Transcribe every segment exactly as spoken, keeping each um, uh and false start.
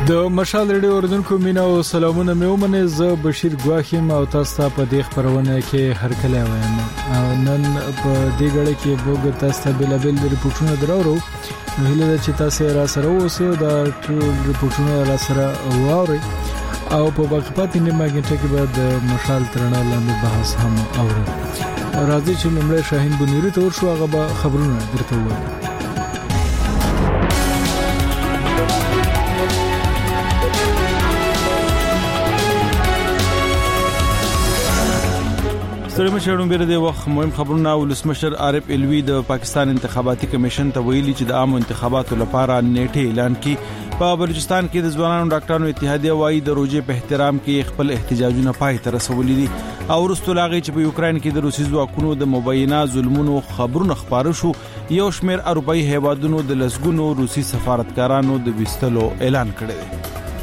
د مشال ریډیو اوریدونکو مینا او سلامونه مې ومنه. زه بشیر ګواخیم او تاسو ته په دې خبرونه کې هر کله وایم. نن په دې غړې کې به تاسو ته بل بل ریپورتونه درورو. نو هیله ده چې تاسو را سره اوسئ او دا ټول ریپورتونه را سره واورئ او په وقفات نیمه غنټه کې به د مشال ترڼه لاندې بحث هم اورئ. راځي چې لمړی شاهین بنيري ته ورشو، هغه به خبرونه درته وایي. ستړي مشرون بیره د وخت مهم خبرونه. ولسمشر عارف الوی د پاکستان انتخاباتي کمیشن ته ویلي چې د عام انتخاباتو لپاره نیټه اعلان کړي. په بلوچستان کې د ځوانانو ډاکټرانو اتحادیه وايي د روزي په احترام کې خپل احتجاجونه پای ته رسولي دي او ورستو لاغي چې په یوکرين کې د روسي ځواکونو د مبینه ظلمونو خبرونه خبره شو. یو شمېر اروپאי هیوادونو د لسګونو روسي سفارتکارانو د وستلو اعلان کړی.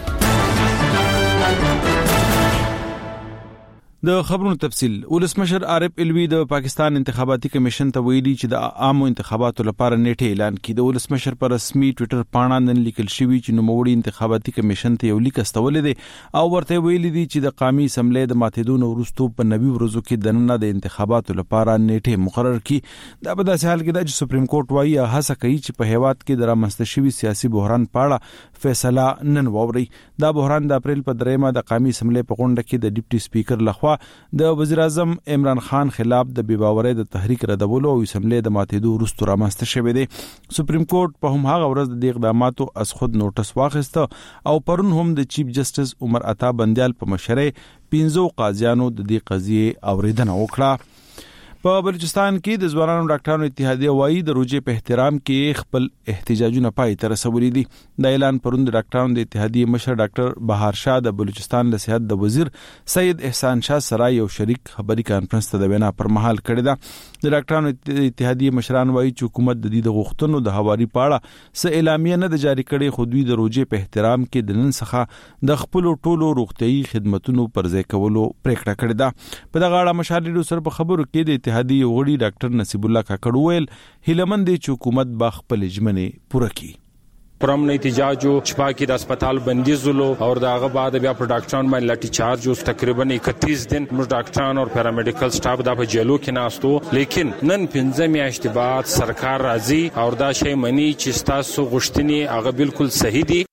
د خبرونو تفصيل. ولسمشر عارف الوی د پاکستان انتخاباتي کمیشن ته ویلي چې د عامو انتخاباتو لپاره نیټه اعلان کړي. د ولسمشر پر رسمي ټوئیټر پاڼه نن لیکل شوی چې نوموړي انتخاباتي کمیشن ته یو لیک استولې دي او ورته ویلي دي چې د قومي اسمبلی د ماتېدون وروسته په نوي ورځو کې د نن د انتخاباتو لپاره نیټه مقرر کړي. دا په داسې حال کې د سپریم کورټ وايي هڅه کوي چې په هیواد کې د رامنځته شوی سیاسي بحران په اړه فیصله نن ووري. دا بحران د اپریل په دریمه د قومي اسمبلی په غونډه کې د ډیپټي سپیکر لخوا د وزیر اعظم عمران خان خلاف د بیباورۍ د تحریک ردولو او اسمبلی د ماتېدو وروسته رامنځته شوی دی. سپریم کورټ په هم هغه ورځ د اقداماتو از خود نوټس واخیسته او پرون هم د چیف جسټس عمر عطا بندیال په مشرۍ پنځو قاضیانو د دې قضیې اوریدنه وکړه. په بلوچستان کې د ځوانانو ډاکټرانو اتحادیه وايي د روزي په احترام کې خپل احتجاجونه پای ته رسولي دي. د اعلان پروند ډاکټرانو د اتحادیه مشر ډاکټر بهار شاه د بلوچستان له صحت د وزیر سید احسان شاه سره یو شریک خبري کانفرنس ته د وینا پر مهال کړی ده. د ډاکټرانو اتحادیه مشران وايي چې حکومت د دې د غوښتنو د حواري پاړه څه اعلامیه نه د جاری کړي، خو دوی د روزي په احترام کې د نن څخه د خپل ټولو روغتيایي خدماتو پر ځای کولو پریکړه کړې ده. په دغه اړه مشالې سره په خبرو کې د اتحادیه وړي ډاکټر نصیب الله کاکړ ویل هیلمن دي چې حکومت با خپل ژمنې پوره کړي. پرم احتجاج شپه کې د هسپتال بندیزولو او دغه بعد بیا په ډاکټرانو باندې لاټي چارج اوس تقریبا اکتیس دن موږ ډاکټرانو او پیرامیډیکل سټاف د په جیلو کې ناستو، لیکن نن پنځه میاشتې بعد سرکار راضي او دا شی مني چې تاسو غوښتنې هغه بالکل صحیح دي.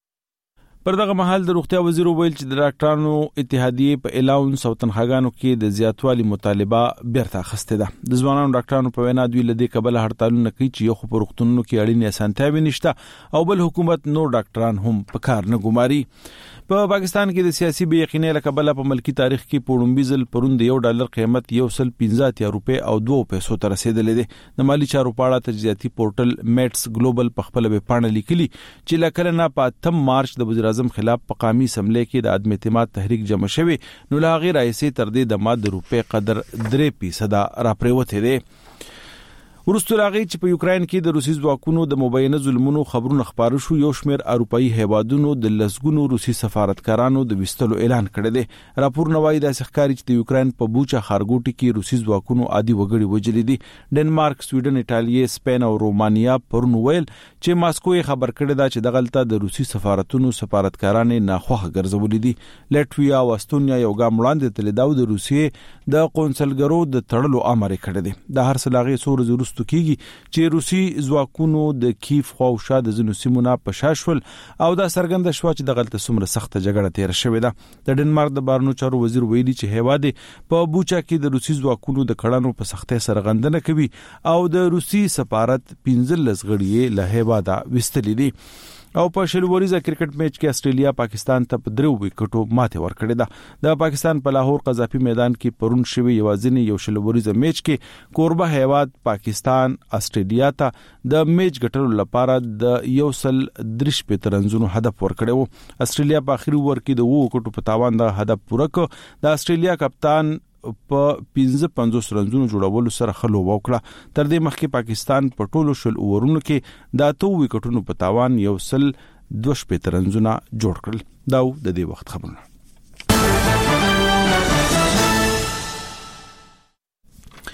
پر دغه محل د روغتیا وزیر ویل چې د ډاکټرانو اتحادیه په الاونس او تنخواګانو کې د زیاتوالي مطالبه بیرته اخسته ده. د ځوانانو ډاکټرانو په وینا دوی لدې کبل هړتالونه کوي چې یو خو په روغتونونو کې اړینې اسانتیاوې نشته او بل حکومت نور ډاکټران هم په کار نه ګماري. په پاکستان کې د سیاسي بې یقینۍ له کبله په ملکی تاریخ کې پوړمبي ځل پروند یو ډالر قیمت یو سل پنځه روپے او دوه پیسو ته رسیدلې ده. د مالی چارو په اړه تجزیاتي پورټل میټس ګلوبل په خپل ویب پاڼه لیکلي چې لکه نه په اتم مارچ د وزیر اعظم خلاف په قومي اسمبلی کې د عدم اعتماد تحریک جمع شوی، نو لا غیر رئیسي تر دې د ماده روپے قدر درې فیصد را پریوته دي. ورستو راغی چې په یوکرين کې د روسي ځواکونو د مبینه ظلمونو خبرونه خبره شو. یو شمېر اروپאי هیوادونو د لسګونو روسي سفارتکارانو د وستلو اعلان کړی دی. راپور نوای د ښکاری چې د یوکرين په بوچا خارګوټي کې روسي ځواکونو عادي وګړي وجلې دي. ډنمارک، سویډن، ایټالیا، سپین او رومانیا پرون ویل چې ماسکو خبر کړی دا چې دغلطه د روسي سفارتونو سفارتکارانو ناخوخه ګرځولې دي. لټویا او استونیا یو ګام وړاندې تل داو د روسي د قونسلګرو د تړلو امر کړی دی. د هر سلاغي سور ورستو کیږي چې روسي ځواکونو د کیف خواوشا د زنو سیمونه په شاشول او دا سرګند شو چې د غلطه سمره سخت جګړه تیر شوې ده. د ډنمارک د بارنو چارو وزیر ویلي چې هیواد په بوچا کې د روسي ځواکونو د کړهانو په سختۍ سرغندنه کوي او د روسي سفارت پنځه لسغړی له هیواده وستلې دي. او په شلوریزه کرکټ میچ کې استرالیا پاکستان ته په درو وکټو ماته ورکړه ده. د پاکستان په لاهور قذافي میدان کې پرون شوی یوازینی یو شلوریزه میچ کې کوربه هیواد پاکستان استرالیا ته د میچ ګټلو لپاره د یو سل درش په ترنځونو هدف ورکړو. استرالیا په اخري ور کې د وو وکټو په تاوان د هدف پوره کړ. د استرالیا کپتان په پنځه پنځوس رنزونو جوړولو سره خلو وکړه. تر دې مخکې پاکستان په ټولو شل اورونو کې د اتو وکټونو په تاوان یو سل دوه شپږ رنزونه جوړ کړل. دا د دې وخت خبرونه.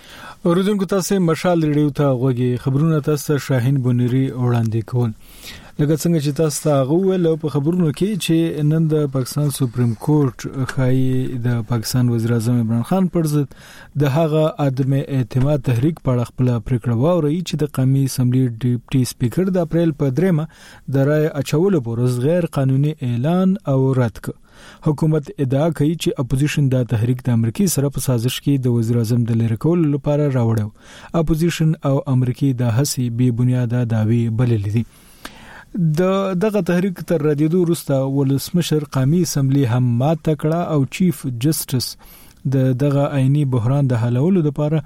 اوریدونکو تاسو مشال ریډیو ته غوږی خبرونه تاسو شاهین بنيري وړاندې کوون. لکه څنګه چې تاسو ته غوول په خبرونو کې چې نن د پاکستان سپریم کورټ خای د پاکستان وزیر اعظم عمران خان پر ضد د هغه عدم اعتماد تحریک په خپل پریکړه واوري چې د قومي اسمبلی ډیپټي سپیکر د اپریل په دریمه د رای اچولو پورز غیر قانوني اعلان او رد کړ. حکومت ادعا کوي چې اپوزیشن د تحریک د امریکای سره په سازش کې د وزیر اعظم د لری کولو لپاره راوړو. اپوزیشن او امریکای د هڅې بې بنیاده دعوی بللې دي. د دغه تحریک تر ردیدو وروسته ولسمشر قومي اسمبلی هم مات کړه او چیف جسټس د دغه عیني بحران د حلولو لپاره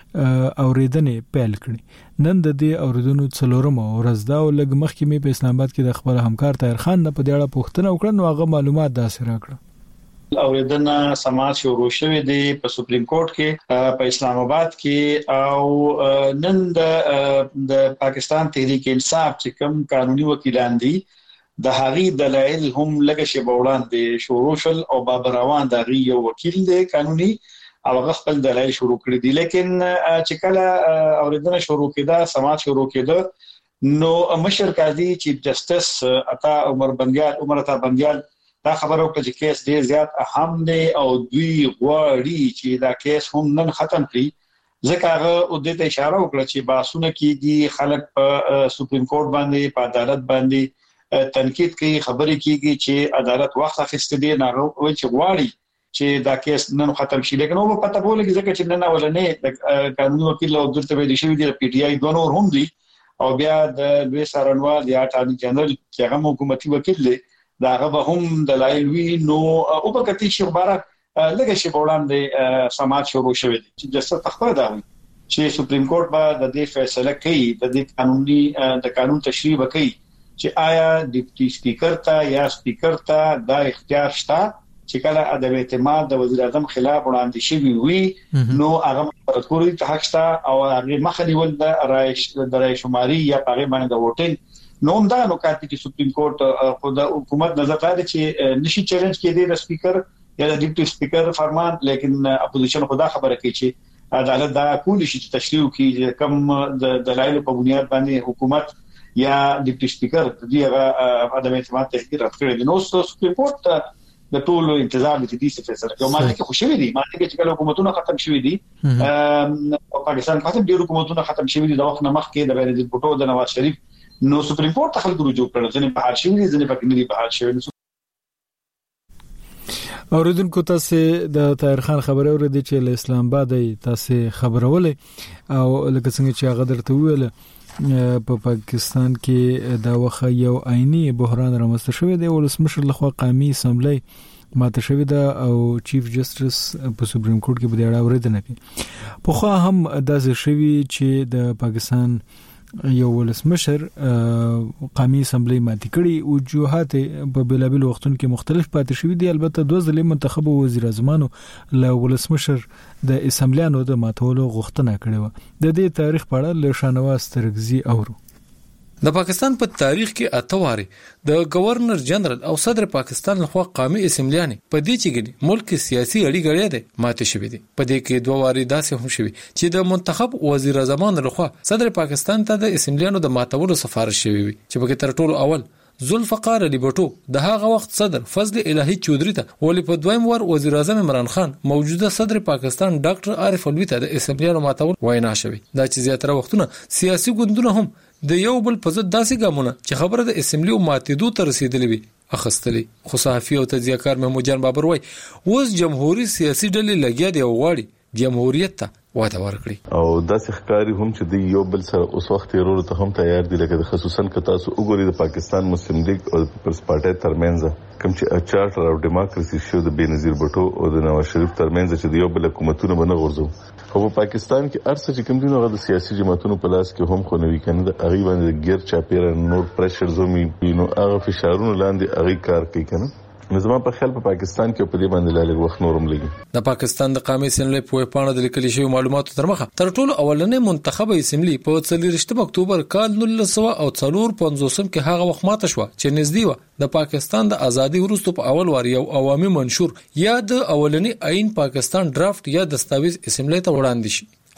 اوریدنې پیل کړې. نن د دې اوریدنو څلورمه ورځ دا او لږ مخکې مې په اسلام آباد کې د خپل همکار طاهر خان نه په دې اړه پوښتنه وکړه نو هغه معلومات داسې راکړه. اوریدنه سماج شروع شوه دی په سپریم کورټ کې په اسلام آباد کې او نن د د پاکستان تحریک انصاف چې کوم قانوني وکیلان دي د هغې دلایل هم لږ شی وړاندې شروع شول او بابر روان د هغې یو وکیل دی قانوني او هغه خپل دلایل شروع کړی دي. لیکن چې کله اوریدنه شروع کېده سماج شروع کېده نو مشر قاضي چیف جسټس عطا عمر بندیال عمر عطا بندیال دا خبرو کې چې کیس ډیر زیات اهم دی او دوی غواړي چې دا کیس هم نن ختم کړي ځکه هغه د دې اشاره وکړه چې باسونه کېږي خلک په سپریم کورټ باندې په عدالت باندې تنقید کوي خبرې کېږي چې عدالت وخت اخیسته دی نه وایي چې غواړي چې دا کیس نن ختم شي. لیکن نو پته بوله ځکه چې نن اولنې د قانوني وکیل او درته ویل شوی دی پی ټی آی دوه نور هم دي او بیا د لوی سارنوال یا اټارنی جنرال چې هغه حکومتي وکیل دی دا هغه هم دلایل وی نو او په کتي شي خبره لږه شی وړاندې سماج شروع شوی دی چې جسته تخبر دا وي چې سپریم کورټ به د دې فیصله کوي د دې قانوني د قانون تشریح وکړي چې آیا ډیپټي سپیکر ته یا سپیکر ته دا اختیار شته چې کله عدم اعتماد د وزیر اعظم خلاف وړاندې شوی وي نو هغه پرتګوري ته حق شته او هغه مخنی ول د رایش د رای شماري یا هغه باندې د ووټینګ نو دا نو کاتي چې سپریم کورټ خو د حکومت نظر ته چې نشي چیلنج کېدی د سپیکر یا د ډیپټي سپیکر فرمان لیکن اپوزیشن خدا خبره کوي چې عدالت دا کولی شي چې تشریح وکړي کم د دلایل په بنیاد باندې حکومت یا ډیپټي سپیکر دغه عدم اعتماد تحقیق راکړي نو سپریم کورټ د ټولو انتظار دي چې فیصله کوي. ماته کې خوشوي دي ماته کې چې کله حکومتونه ختم شوي دي او پاکستان خاطر ډیرو حکومتونه ختم شوي دي د وخت نه مخکې د بنزید بوټو د نواز شریف نو سپریم کورټ ته خلک رجوع کړل ځنې په حال شوي دي ځنې پکې نه دي په حال شوي. اوریدونکو تاسو د طاهر خان خبره اوریدي چې له اسلام آباد تاسو خبرولې او لکه څنګه چې هغه درته ویل په پاکستان کې دا وخت یو عیني بحران رامنځته شوی دی ولسمشر لخوا قومي اسمبلی ماته شوی دا او چیف جسټس په سپریم کورټ کې بیا اوریدنه کوي. په خو هم داسې شوی چې د پاکستان یو ولسمشر قومي اسمبلی ماتې کړي او وجوهات په بلابل وختونو کې مختلف پاتې شوی دي. البته دوه ځلې منتخب وزیر اعظمانو له ولسمشر د اسمبلیانو د ماتولو غوښتنه کړې و. د دې تاریخ په اړه له شانواز ترغزي اورو. د پاکستان په تاریخ کې اتواري د گورنر جنرال او صدر پاکستان لخوا قومي اسمبلیانه په دې چې ملک سیاسي اړیګړې ده ماته شوې دي. په دې کې دوه واري داسې هم شوې چې د منتخب وزیر اعظم لخوا صدر پاکستان ته د اسمبلیانو د ماتولو سفارش شوی وي چې په تر ټولو اول ذوالفقار علي بټو د هغه وخت صدر فضل الهي چودري ته ولې په دویم ور وزیر اعظم عمران خان موجوده صدر پاکستان ډاکټر عارف الوی ته د اسمبلیانو ماتول وینا شوی. دا چې زیاتره وختونه سیاسي ګوندونه هم د یو بل په ضد داسې ګامونه چې خبره د اسمبلی او ماتېدو ته رسیدلې وي اخستلې. خو صحافي او تجزیه‌کار محمود جان بابر وای اوس جمهوریت سیاسي ډلې لګیا دی او غواړي جمهوریت ته واده ورکړي او داسې ښکاری هم چې د یو بل سره اوس وخت ورور ته هم تیار دي لکه خصوصا که تاسو وګورئ د پاکستان مسلم لیگ او پیپلز پارټي ترمنځ کوم چې چارټر او ډیموکراسي شو د بنظیر بټو او د نواز شریف ترمنځ چې د یو بل حکومتونو باندې غورځو او په پاکستان کې ارڅ چې کوم دي نو د سیاسي جماعتونو په لاس کې هم خو نوې کنه د اغي باندې غیر چاپیره نور پريشر زومي نو هغه فشارونو لاندې اغي کار کوي کنه نظام په خپل په پاکستان کې په دې باندې لاله وخت نورم لګي. د پاکستان د قومي اسمبلی په پاڼه د لیکل شوی معلوماتو تر مخه تر ټولو اولنې منتخبه اسمبلی په څلورشتم اکتوبر کال نولس سوه او څلور پنځوسم کې هغه وخت ماته شو چې نږدې و د پاکستان د ازادي وروسته په اول وار یو عوامي منشور یا د اولنې آئین پاکستان ډرافټ یا دستاویز اسمبلی ته وړاندې شي.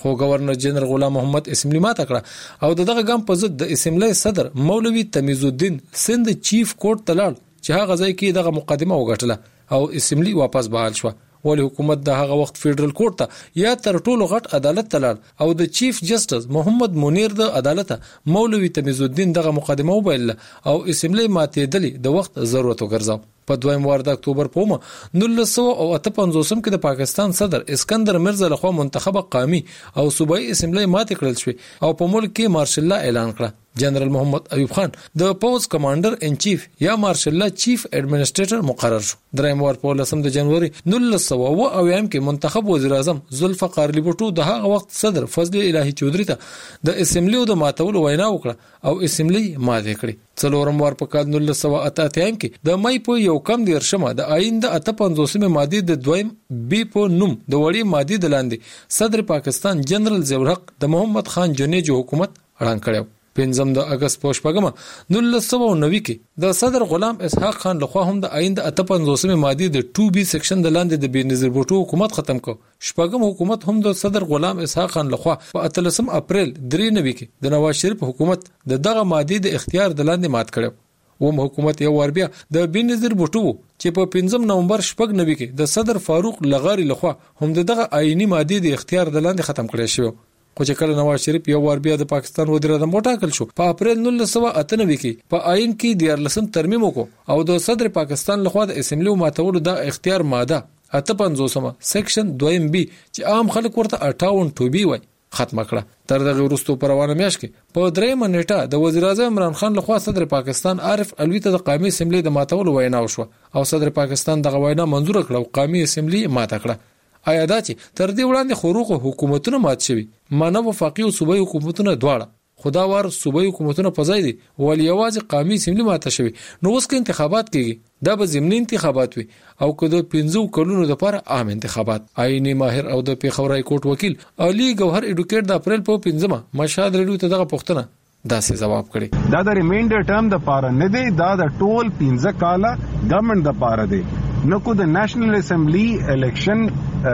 خو گورنر جنرال غلام محمد اسمبلی ماته کړه او دغه ګام په ضد د اسمبلی صدر مولوی تمیز الدین سند چیف کورټ تلل چې هغه ځای کې دغه مقدمه وګټله او اسمبلی واپس بحال شو. ولی حکومت د هغه وخت فدرال کورټ ته یا تر ټولو غټ عدالت تلل او د چیف جسټس محمد منیر د عدالت مولوی تمیز الدین دغه مقدمه وبایل او اسمبلی ماتېدلې د وخت ضرورت وګرځاو. په دویم وار د اکتوبر په مه نولس سوه او اته پنځوسم کې د پاکستان صدر اسکندر مرزا لخوا منتخبه قومي او صوبایي اسمبلی ماتې کړل شوې او په ملک کې مارشل لا اعلان کړ. جنرال محمد ایوب خان د پوز کمانډر ان چیف یا مارشل لا چیف ایڈمنسټریټر مقرر شو. دریم وار په لسم د جنوري نولس سوه او اویم کې منتخب وزیر اعظم ذوالفقار علی بوټو د هغه وخت صدر فضل الهی چودري ته د اسمبلی د ماتولو وینا وکړه او اسمبلی ماته کړې. څلورم وار په کال نولس سوه اته اتیا کې د مای په یو کم دیرشمه د آئین د اته پنځوسمه ماده د دویم بی په نوم د وړي ماده د لاندې صدر پاکستان جنرال ضیاء الحق د محمد خان جنیجو حکومت اعلان کړو. پنځم د اگست په شپږمه نولس سوه نوي کې د صدر غلام اسحاق خان لخوا هم د آئین د اته پنځوسمه ماده د ټو بی سیکشن د لاندې د بېنظیر بوټو حکومت ختم کړ. شپږم حکومت هم د صدر غلام اسحاق خان لخوا په اتلسم اپریل درې نوي کې د نواز شریف حکومت د دغه ماده د اختیار د لاندې مات کړو. وم حکومت یو ور بیا د بېنظیر بوټو چې په پنځم نومبر شپږ نوي کې د صدر فاروق لغاری لخوا هم دغه آئینی ماده د اختیار د لاندې ختم کړی شو. خو چې کله نواز شریف یو ور بیا د پاکستان وزیر اعظم وټاکل شو په اپریل نولس سوه اته نوي کې په آئین کې دیارلسم ترمیم وکړو او د صدر پاکستان لخوا د اسمبلی ماتولو د اختیار ماده اته پنځوسمه سیکشن دویم بی چې عام خلک ورته اټاون ټو بی وای ختم کړه. تر دغه وروسته په روانه میاشت کې په درېمه نیټه د وزیر اعظم عمران خان لخوا صدر پاکستان عارف علوي ته د قومي اسمبلی د ماتولو وینا وشو او صدر پاکستان دغه وینا منزور کړه او قومي اسمبلی ماته کړه. آیا دا چې تر دې وړاندې خروق حکومتونه مات شوي مانه وفاقي او صوبایي حکومتونه دواړه خدا وار صوبایي حکومتونه په ځای دي ولې یوازې قومي اسمبلی ماته شوي. نو اوس کې انتخابات کیږي دا به ضمني انتخابات وي او که د پنځو کلونو لپاره عام انتخابات. آئینی ماهر او د پیښور های کورټ وکیل علي ګوهر اډوکیټ د اپریل په پنځمه مشهد ریډیو ته دغه پوښتنه داسې جواب کړي. دا د ریمینډر ټرم د پاره نه دی دا د ټول پنځه کاله ګورنمنت د پاره دی. نو کو د نېشنل اسمبلی الیکشن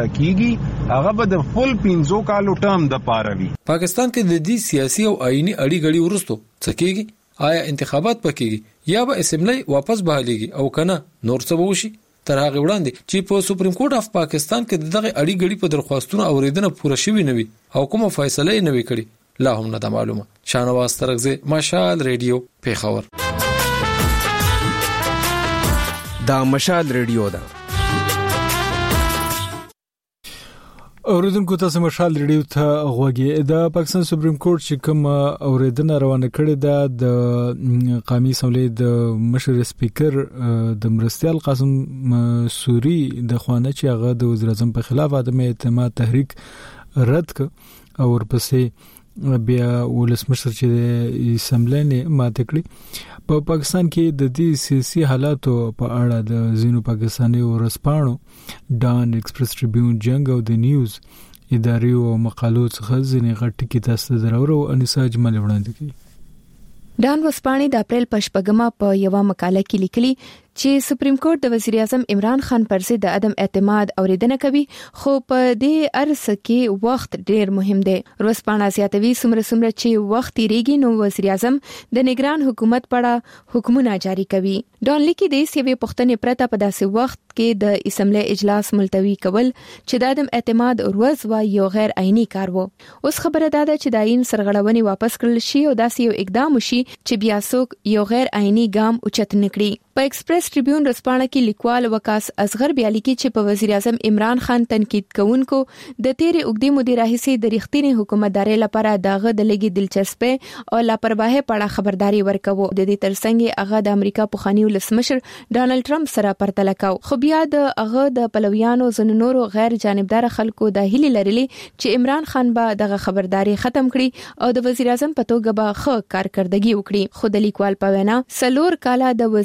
کیږي هغه به د فل پنځو کالو ټرم د پاره وي. پاکستان کې د دې سیاسي او آئینی اړي غړي ورستو څه کیږي؟ آیا انتخابات پکېږي یا به اسمبلی واپس بحالېږي او کنه نور څه وشي؟ تر هغه وړاندې چې په سپریم کورټ اف پاکستان کې دغه اړي غړي په درخواستونو اوریدنه پوره شوی نه وي او کومه فیصله نه وي کړې لا هم نه ده معلومه. شانواز ترغزه مشال ریډیو پیښور. دا مشال ریډیو ده. اوریدونکو تاسو مشال ریډیو ته غوږی. د پاکستان سپریم کورټ چې کوم اوریدنه روانه کړې ده د قومي اسمبلی د مشر سپیکر د مرستیال قاسم سوري د خوانه چې هغه د وزیر اعظم په خلاف عدم اعتماد تحریک رد ک او ورپسې بیا ولسمشر چې اسمبلی نه ماته کړی. په پاکستان کې د دې سیاسي حالاتو په اړه د زینو پاکستاني ورسپانو ډان ایکسپریس ټریبیون جنگ او د نیوز ادارې او مقالو څخه ځینې غټ کې تاسو درورو انیسا اجمل وړاندې کړي. ډان وسپانی د اپریل په شپږمه په یو مقاله کې لیکلي چې سپریم کورټ د وزیر اعظم عمران خان پر ضد د عدم اعتماد اوریدنه کوي خو په دې ارسه کې وخت ډیر مهم دی. وسپانا زیاتوي سمره سمره چې وخت تیریږي نو وزیر اعظم د نگران حکومت پړه حکمونه جاری کوي. ډان لیکي د سیوی پښتنې پرته په داسې وخت کې د اسمبلی اجلاس ملتوي کول چې د عدم اعتماد روز و یو غیر عیني کار وو. اوس خبره ده چې د عین سرغړونې واپس کړل شي او داسې یو اقدام وشي چې بیا څوک یو غیر عیني ګام اوچت نکړي. په ایکسپریس ټریبیون رسپانه کې لیکوال وکاس اصغر بیا لیکي چې په وزیر اعظم عمران خان تنقید کوونکو د تیرې اوږدې مودې راهیسې د ریښتینې حکومتدارۍ لپاره دغه د لګي دلچسپي او لاپرواهي په اړه خبرداري ورکوي. د دې ترڅنګ هغه د امریکا پخوانی ولسمشر ډانلډ ټرمپ سره پرتله کاو. خو بیا د هغه د پلویانو زنونورو غیر جانبدار خلکو د هیلې لرلې چې عمران خان به دغه خبرداري ختم کړي او د وزیر اعظم په توګه به ښه کارکردګي وکړي. خو د لیکوال په وینا سلور کاله د وزیر اعظم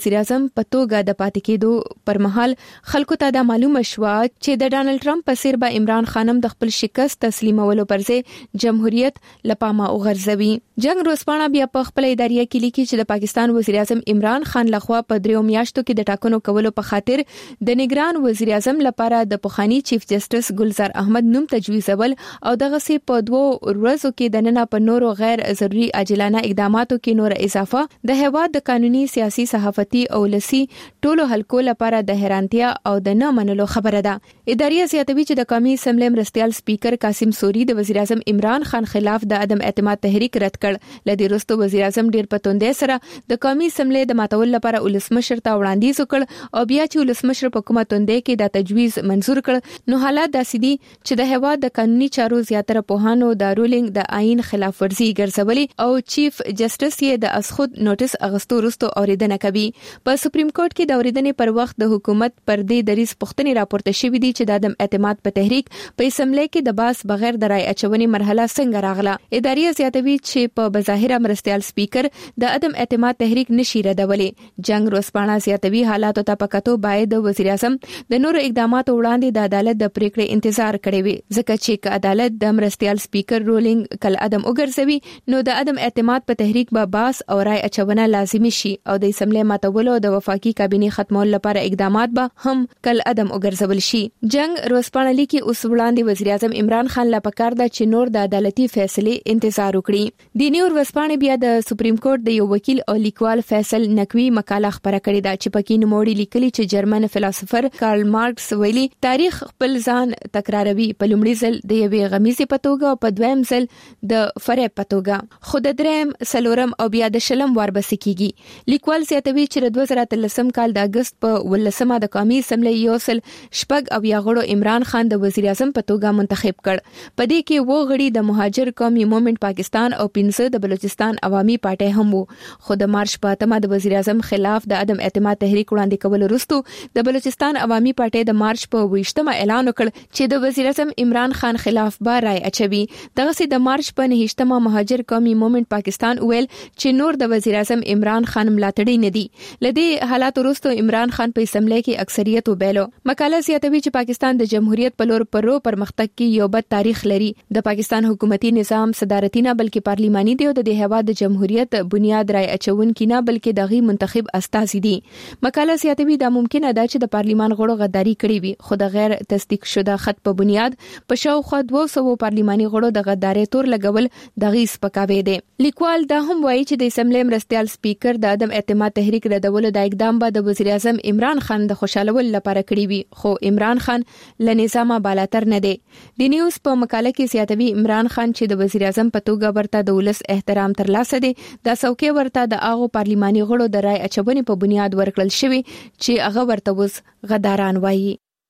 اعظم په توګه د پاتې کېدو پر مهال خلکو ته دا معلومه شو چې د ډانلډ ټرمپ په څیر به عمران خان هم د خپل شکست تسلیمولو پر ځای جمهوریت لپاره وغورځوي. جنگ روسپاڼه بیا په خپل اداریه کې لیکي چې د پاکستان وزیر اعظم عمران خان لخوا په دریو میاشتو کې د ټاکنو کولو په خاطر د نگران وزیر اعظم لپاره د پخوانی چیف جسټس ګلزار احمد نوم تجویزول او دغه سي په دوه ورځو کې د نن په نورو غیر ضروري عاجلانه اقداماتو کې نور اضافه د هیواد د قانوني سیاسي صحافتي او لسی ټولو حلقو لپاره د حیرانتیا او د نه منلو خبره ده. اداري زیاتوي چې د قومي اسمبلی مرستيال سپیکر قاسم سوري د وزیر اعظم عمران خان خلاف د عدم اعتماد تحریک رد کړ. لدی وروسته وزیر اعظم ډیر پتوندې سره د قومي اسمبلی د ماتول لپاره ولسمشر ته وړاندیز وکړ او بیا چې ولسمشر په کومه توندې کې دا تجویز منزور کړ نو حالات داسې دي چې د هیواد د قانوني چارو زیاتره پوهانو د رولینګ د آئین خلاف ورزي ګرځولي او چیف جسټس یې د اسخود نوټس اغستو وروسته اوریدنه کوي. په سپریم کورټ کې د اوریدنې پر وخت د حکومت پر دې دریز پوښتنې راپورته شوې دي چې د عدم اعتماد په تحریک په اسمبلی کې د باس بغیر د رای اچونې مرحله څنګه راغله. اداري زیاتوي چې په بظاهر مرستيال سپیکر د عدم اعتماد تحریک نشي ردولې. جنگ روسپاڼه زیاتوي حالاتو ته پکاتو باید د وزیر اعظم د نورو اقداماتو وړاندې د عدالت د پریکړې انتظار کړي وي ځکه چې عدالت د مرستيال سپیکر رولینګ کل عدم وګرځوي نو د عدم اعتماد په تحریک به باس او رای اچونه لازمي شي او د اسمبلی ماتولو د وفاقي کابینه ختمول لپاره اقدامات به هم کل عدم وګرځول شي. جنگ روسپاڼه لیکي اوس وړاندې وزیر اعظم عمران خان لا پکار ده چې نور د عدالتي فیصله انتظار وکړي. د نیو ورسپاڼه بیا د سپریم کورټ د یو وکیل او لیکوال فیصل نقوی مقاله خبره کړې ده چې پکې نوموړي لیکلي چې جرمن فلسفر کارل مارکس ویلي تاریخ خپل ځان تکراروي په لومړي ځل د یوې غمیزې په توګه او په دویم ځل د فرې په توګه خو د دریم سلورم او بیا د شلم وار بس کیږي. لیکوال زیاتوي چې د دوه زره اتلسم کال د اگست په ولسمه د قومي اسمبلی یو سل شپږ او یا غړو عمران خان د وزیر اعظم په توګه منتخب کړ. په دې کې و غړي د مهاجر قومي موومېنټ پاکستان او پنځه د بلوچستان عوامي پارټي هم وو خو د مارچ په اتمه د وزیر اعظم خلاف د عدم اعتماد تحریک وړاندې کول وروسته د بلوچستان عوامي پارټي د مارچ په ویشتمه اعلان وکړ چې د وزیر اعظم عمران خان خلاف به رای اچوي. دغه سي د مارچ په نهشتمه مهاجر قومي موومېنټ پاکستان ویل چې نور د وزیر اعظم عمران خان ملاتړي نه دي. لدی حالات وروسته عمران خان په اسمبلی کې اکثریت وبېلو. مقاله زیاتوي چې پاکستان د جمهوریت په لور پرو پرمختګ کې یو بد تاریخ لري. د پاکستان حکومتي نظام صدارتي نه بلکې پارلیماني دی او د هیواد د جمهوریت بنیاد رای اچون کې نه بلکې دغه منتخب استازي دي. مقاله زیاتوي دا ممکنه ده چې د پارلیمان غړو غداري کړې وي خو د غیر تصدیق شوه خط په بنیاد په شاوخوا دوه سوه پارلیماني غړو د غداري تور لګول دغه سپکاوي دي. لیکوال دا هم وایي چې د اسمبلی مرستيال سپیکر د عدم اعتماد تحریک ردولو د اقدام به د وزیر اعظم عمران خان د خوشالول لپاره کړی وي خو عمران خان له نظام بالاتر نه دی. د نیوز په مقاله کې زیاتوي عمران خان چې د وزیر اعظم په توګه ورته د ولس احترام ترلاسه دي د څوکۍ ورته د هغه پارلیماني غړو د رای اچونې په بنیاد ورکړل شوی چې هغه ورته وز غداران وایي.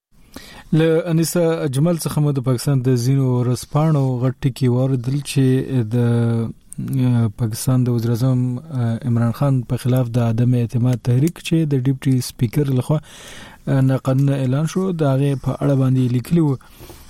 له انیسا اجمل څخه مو د پاکستان د زینو رسپانو غټ کی وردل چې د پاکستان د وزیر اعظم عمران خان په خلاف د عدم اعتماد تحریک چې د ډیپټي سپیکر لخوا نقض اعلان شو دا غي په اړه باندې لیکلی و.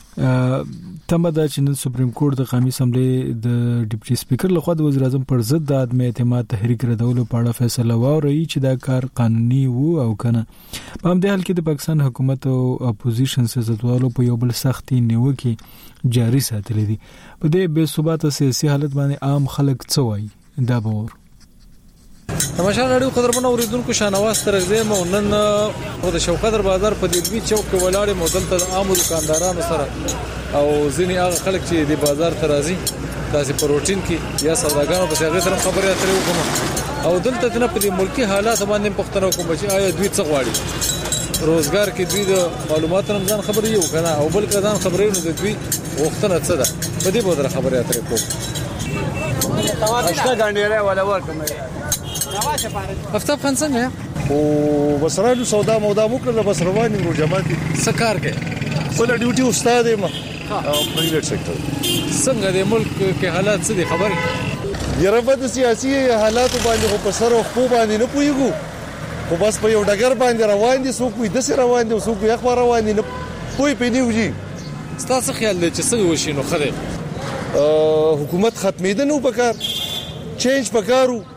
تمه ده چې نن سپریم کورټ د قومي اسمبلی د ډیپټي سپیکر لخوا د وزیر اعظم پر ضد د عدم اعتماد تحریک ردولو په اړه فیصله وکړي چې دا کار قانوني وو او کنه. په همدې حال کې د پاکستان حکومت او اپوزیشن سیاستوالو په یو بل سختي نیوکه جاری ساتلې دي. په دې بې ثبات سیاسي حالت باندې عام خلک څه وایي دا باور تماشا لري قدرمن اوریدونکو شانواز ترغزه مو نن او د شوقدر بازار په دې دوی چوک کې ولاړې مودل ته عام دکاندارانو سره او ځینی هغه خلک چې د بازار ترازی داسې پروتین کې یا سوداګانو په څیر سره خبرې اترې وکم او دلته نه په ملکی حالات باندې پښتنو کوم چې آیا دوی څه غواړي روزګار کې دوی د معلوماتو رمضان خبرې یو کنه او بل کدان خبرې نو دوی وختونه څه ده په دې بوتره خبرې اترې کوم اشته غانډيره ولا ورکم هفته څنګه او بسرالو سودا مودا وکړه بس رواني ورو جماعت سکار کې ول ډیوټي استاد ما او پرایویټ سېکټر څنګه د ملک کې حالات څه دي خبرې یره په سیاسي حالات باندې په سر او خو باندې نه پويګو خو بس په یو ډګر باندې روان دي څوک وي د سر روان دي څوک یې خبر روان دي نه پوي پېنیږي ستاسو خیال دی چې څه وشي نو خره حکومت ختمېده نو پکار چینج پکارو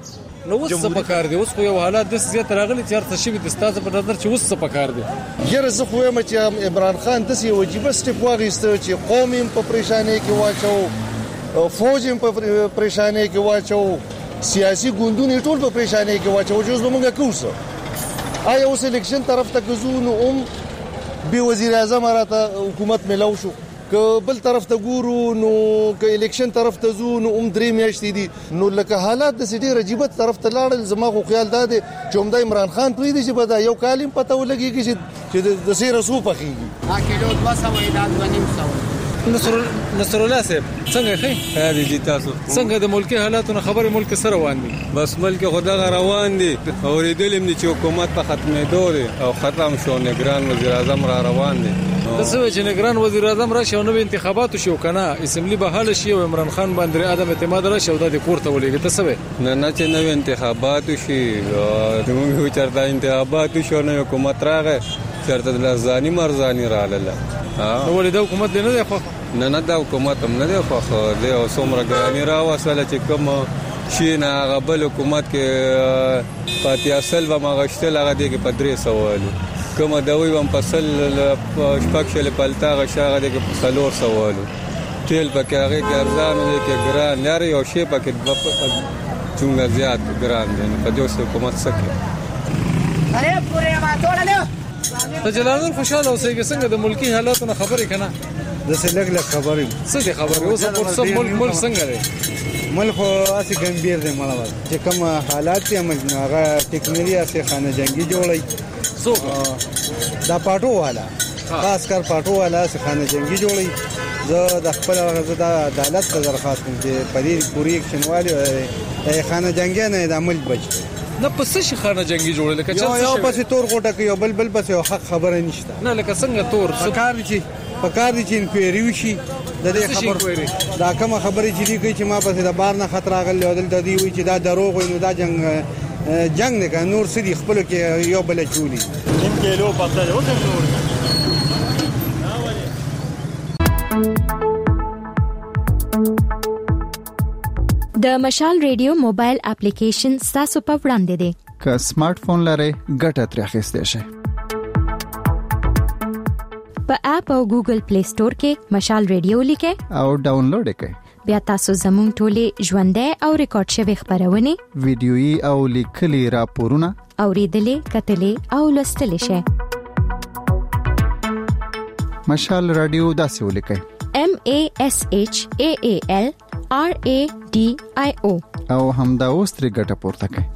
نو اوس څه پکار دی؟ اوس خو یو حالات د زیات راغلي چې هر څه شي د استاد په نظر چې اوس څه پکار دی؟ یره زه خو یم چې عمران خان د سی وجیبه سټپ واغیسته چې قوم یې په پریشانۍ کې واچو، فوج یې په پریشانۍ کې واچو، سیاسي ګوندونه ټول په پریشانۍ کې واچو، چې اوس موږ کوڅه آیا اوس الیکشن طرف ته کوزو نو هم به وزیر اعظم راته حکومت ملو شو، که بل طرف ته ګورو نو که الیکشن طرف ته زو نو هم درې میاشتې دي، نو لکه حالات د سټي رجیبت طرف ته لاړل. زما خو خیال دا دی چې همدا عمران خان پری دی چې به دا یو کالم پته ولګي چې د سیره سو پخېږي. ها کېلو دوه سوه یې دا دوه نیم سوه. نصر نصر الله صاحب څنګه ښه خیر دي تاسو څنګه د ملکی حالاتونو خبره ملک سره روان دي؟ بس ملک خدا روان دي، اوریدلم چې حکومت په ختمېدو دی او ختم شو، نگران وزیر اعظم را روان دي. تاسو چې نگران وزیر اعظم راشي او نو انتخابات شو کنه اسمبلی به حل شي او عمران خان باندې عدم اعتماد راشي او د کوړه ولېږي تاسو نه نه چې نو انتخابات شي موږ چرته انتخابات شو نه حکومت راغی چرته د لزانی مرزانی رااله. نو ولې د حکومت نه دی خو نه نه د حکومت هم نه دی خو د اوسمره ګرانی را وسله چې کوم شي نه غبل حکومت کې پاتې اصل و ماغشتل هغه دی کې پدری سوالو کوم دوی هم فصل شپږ شل پلتا غشاغه دی کې څلور سوالو تیل پکې هغه ګرځان دی کې ګران لري او شی پکې څنګه زیات ګران دی په دې حکومت سکه اره پوره ما ټوله ته جلال خوشاله اوسې څنګه د ملکی حالاتونو خبرې کنه د سلګ له خبرې څه دي خبرې اوس په سم ملک ملک څنګه دی؟ ملک خو اسی ګمبیر دی مړه چې کوم حالات یې موږ هغه ټیکنالوژي اسه خانه جنگي جوړي څو دا پټو والا خاص کر پټو والا اسه خانه جنگي جوړي. زه د خپل غزه د عدالت ته درخواست کوم چې پدې پوری اکشن والی خانه جنگي نه د عمل بچ نه پس شي خانه جنگي جوړل کچا یو یو پس تور کوټه کې یو بل بل پس یو حق خبره نشته نه لکه څنګه تور پکار دي پکار دي چې انکوایري وشي د دې خبر دا کوم خبرې چې دی چې ما پس د بار نه خطر راغلی او د دې وی چې دا دروغ وي دا جنگ جنگ نه نور سړي خپل کې یو بل چولي نیم کیلو پاتې اوس نور د مشال ریډیو موبایل اپلیکیشن تاسو په وړاندې دی. که سمارټ فون لرئ ګټه ترې اخیستئ شئ. په اپ او ګوګل پلی سٹور کې مشال ریډیو لیکئ او ډاونلوډ کړئ. بیا تاسو زموږ ټولې ژوندۍ او ریکارډ شوی خبرونه ویډیويي او لیکلي راپورونه اوریدلې کتلې او لوستلې شئ. مشال رادیو داسې ولیکئ M A S H A A L R A D I O او همدا اوس ترې ګټه پورته کړئ.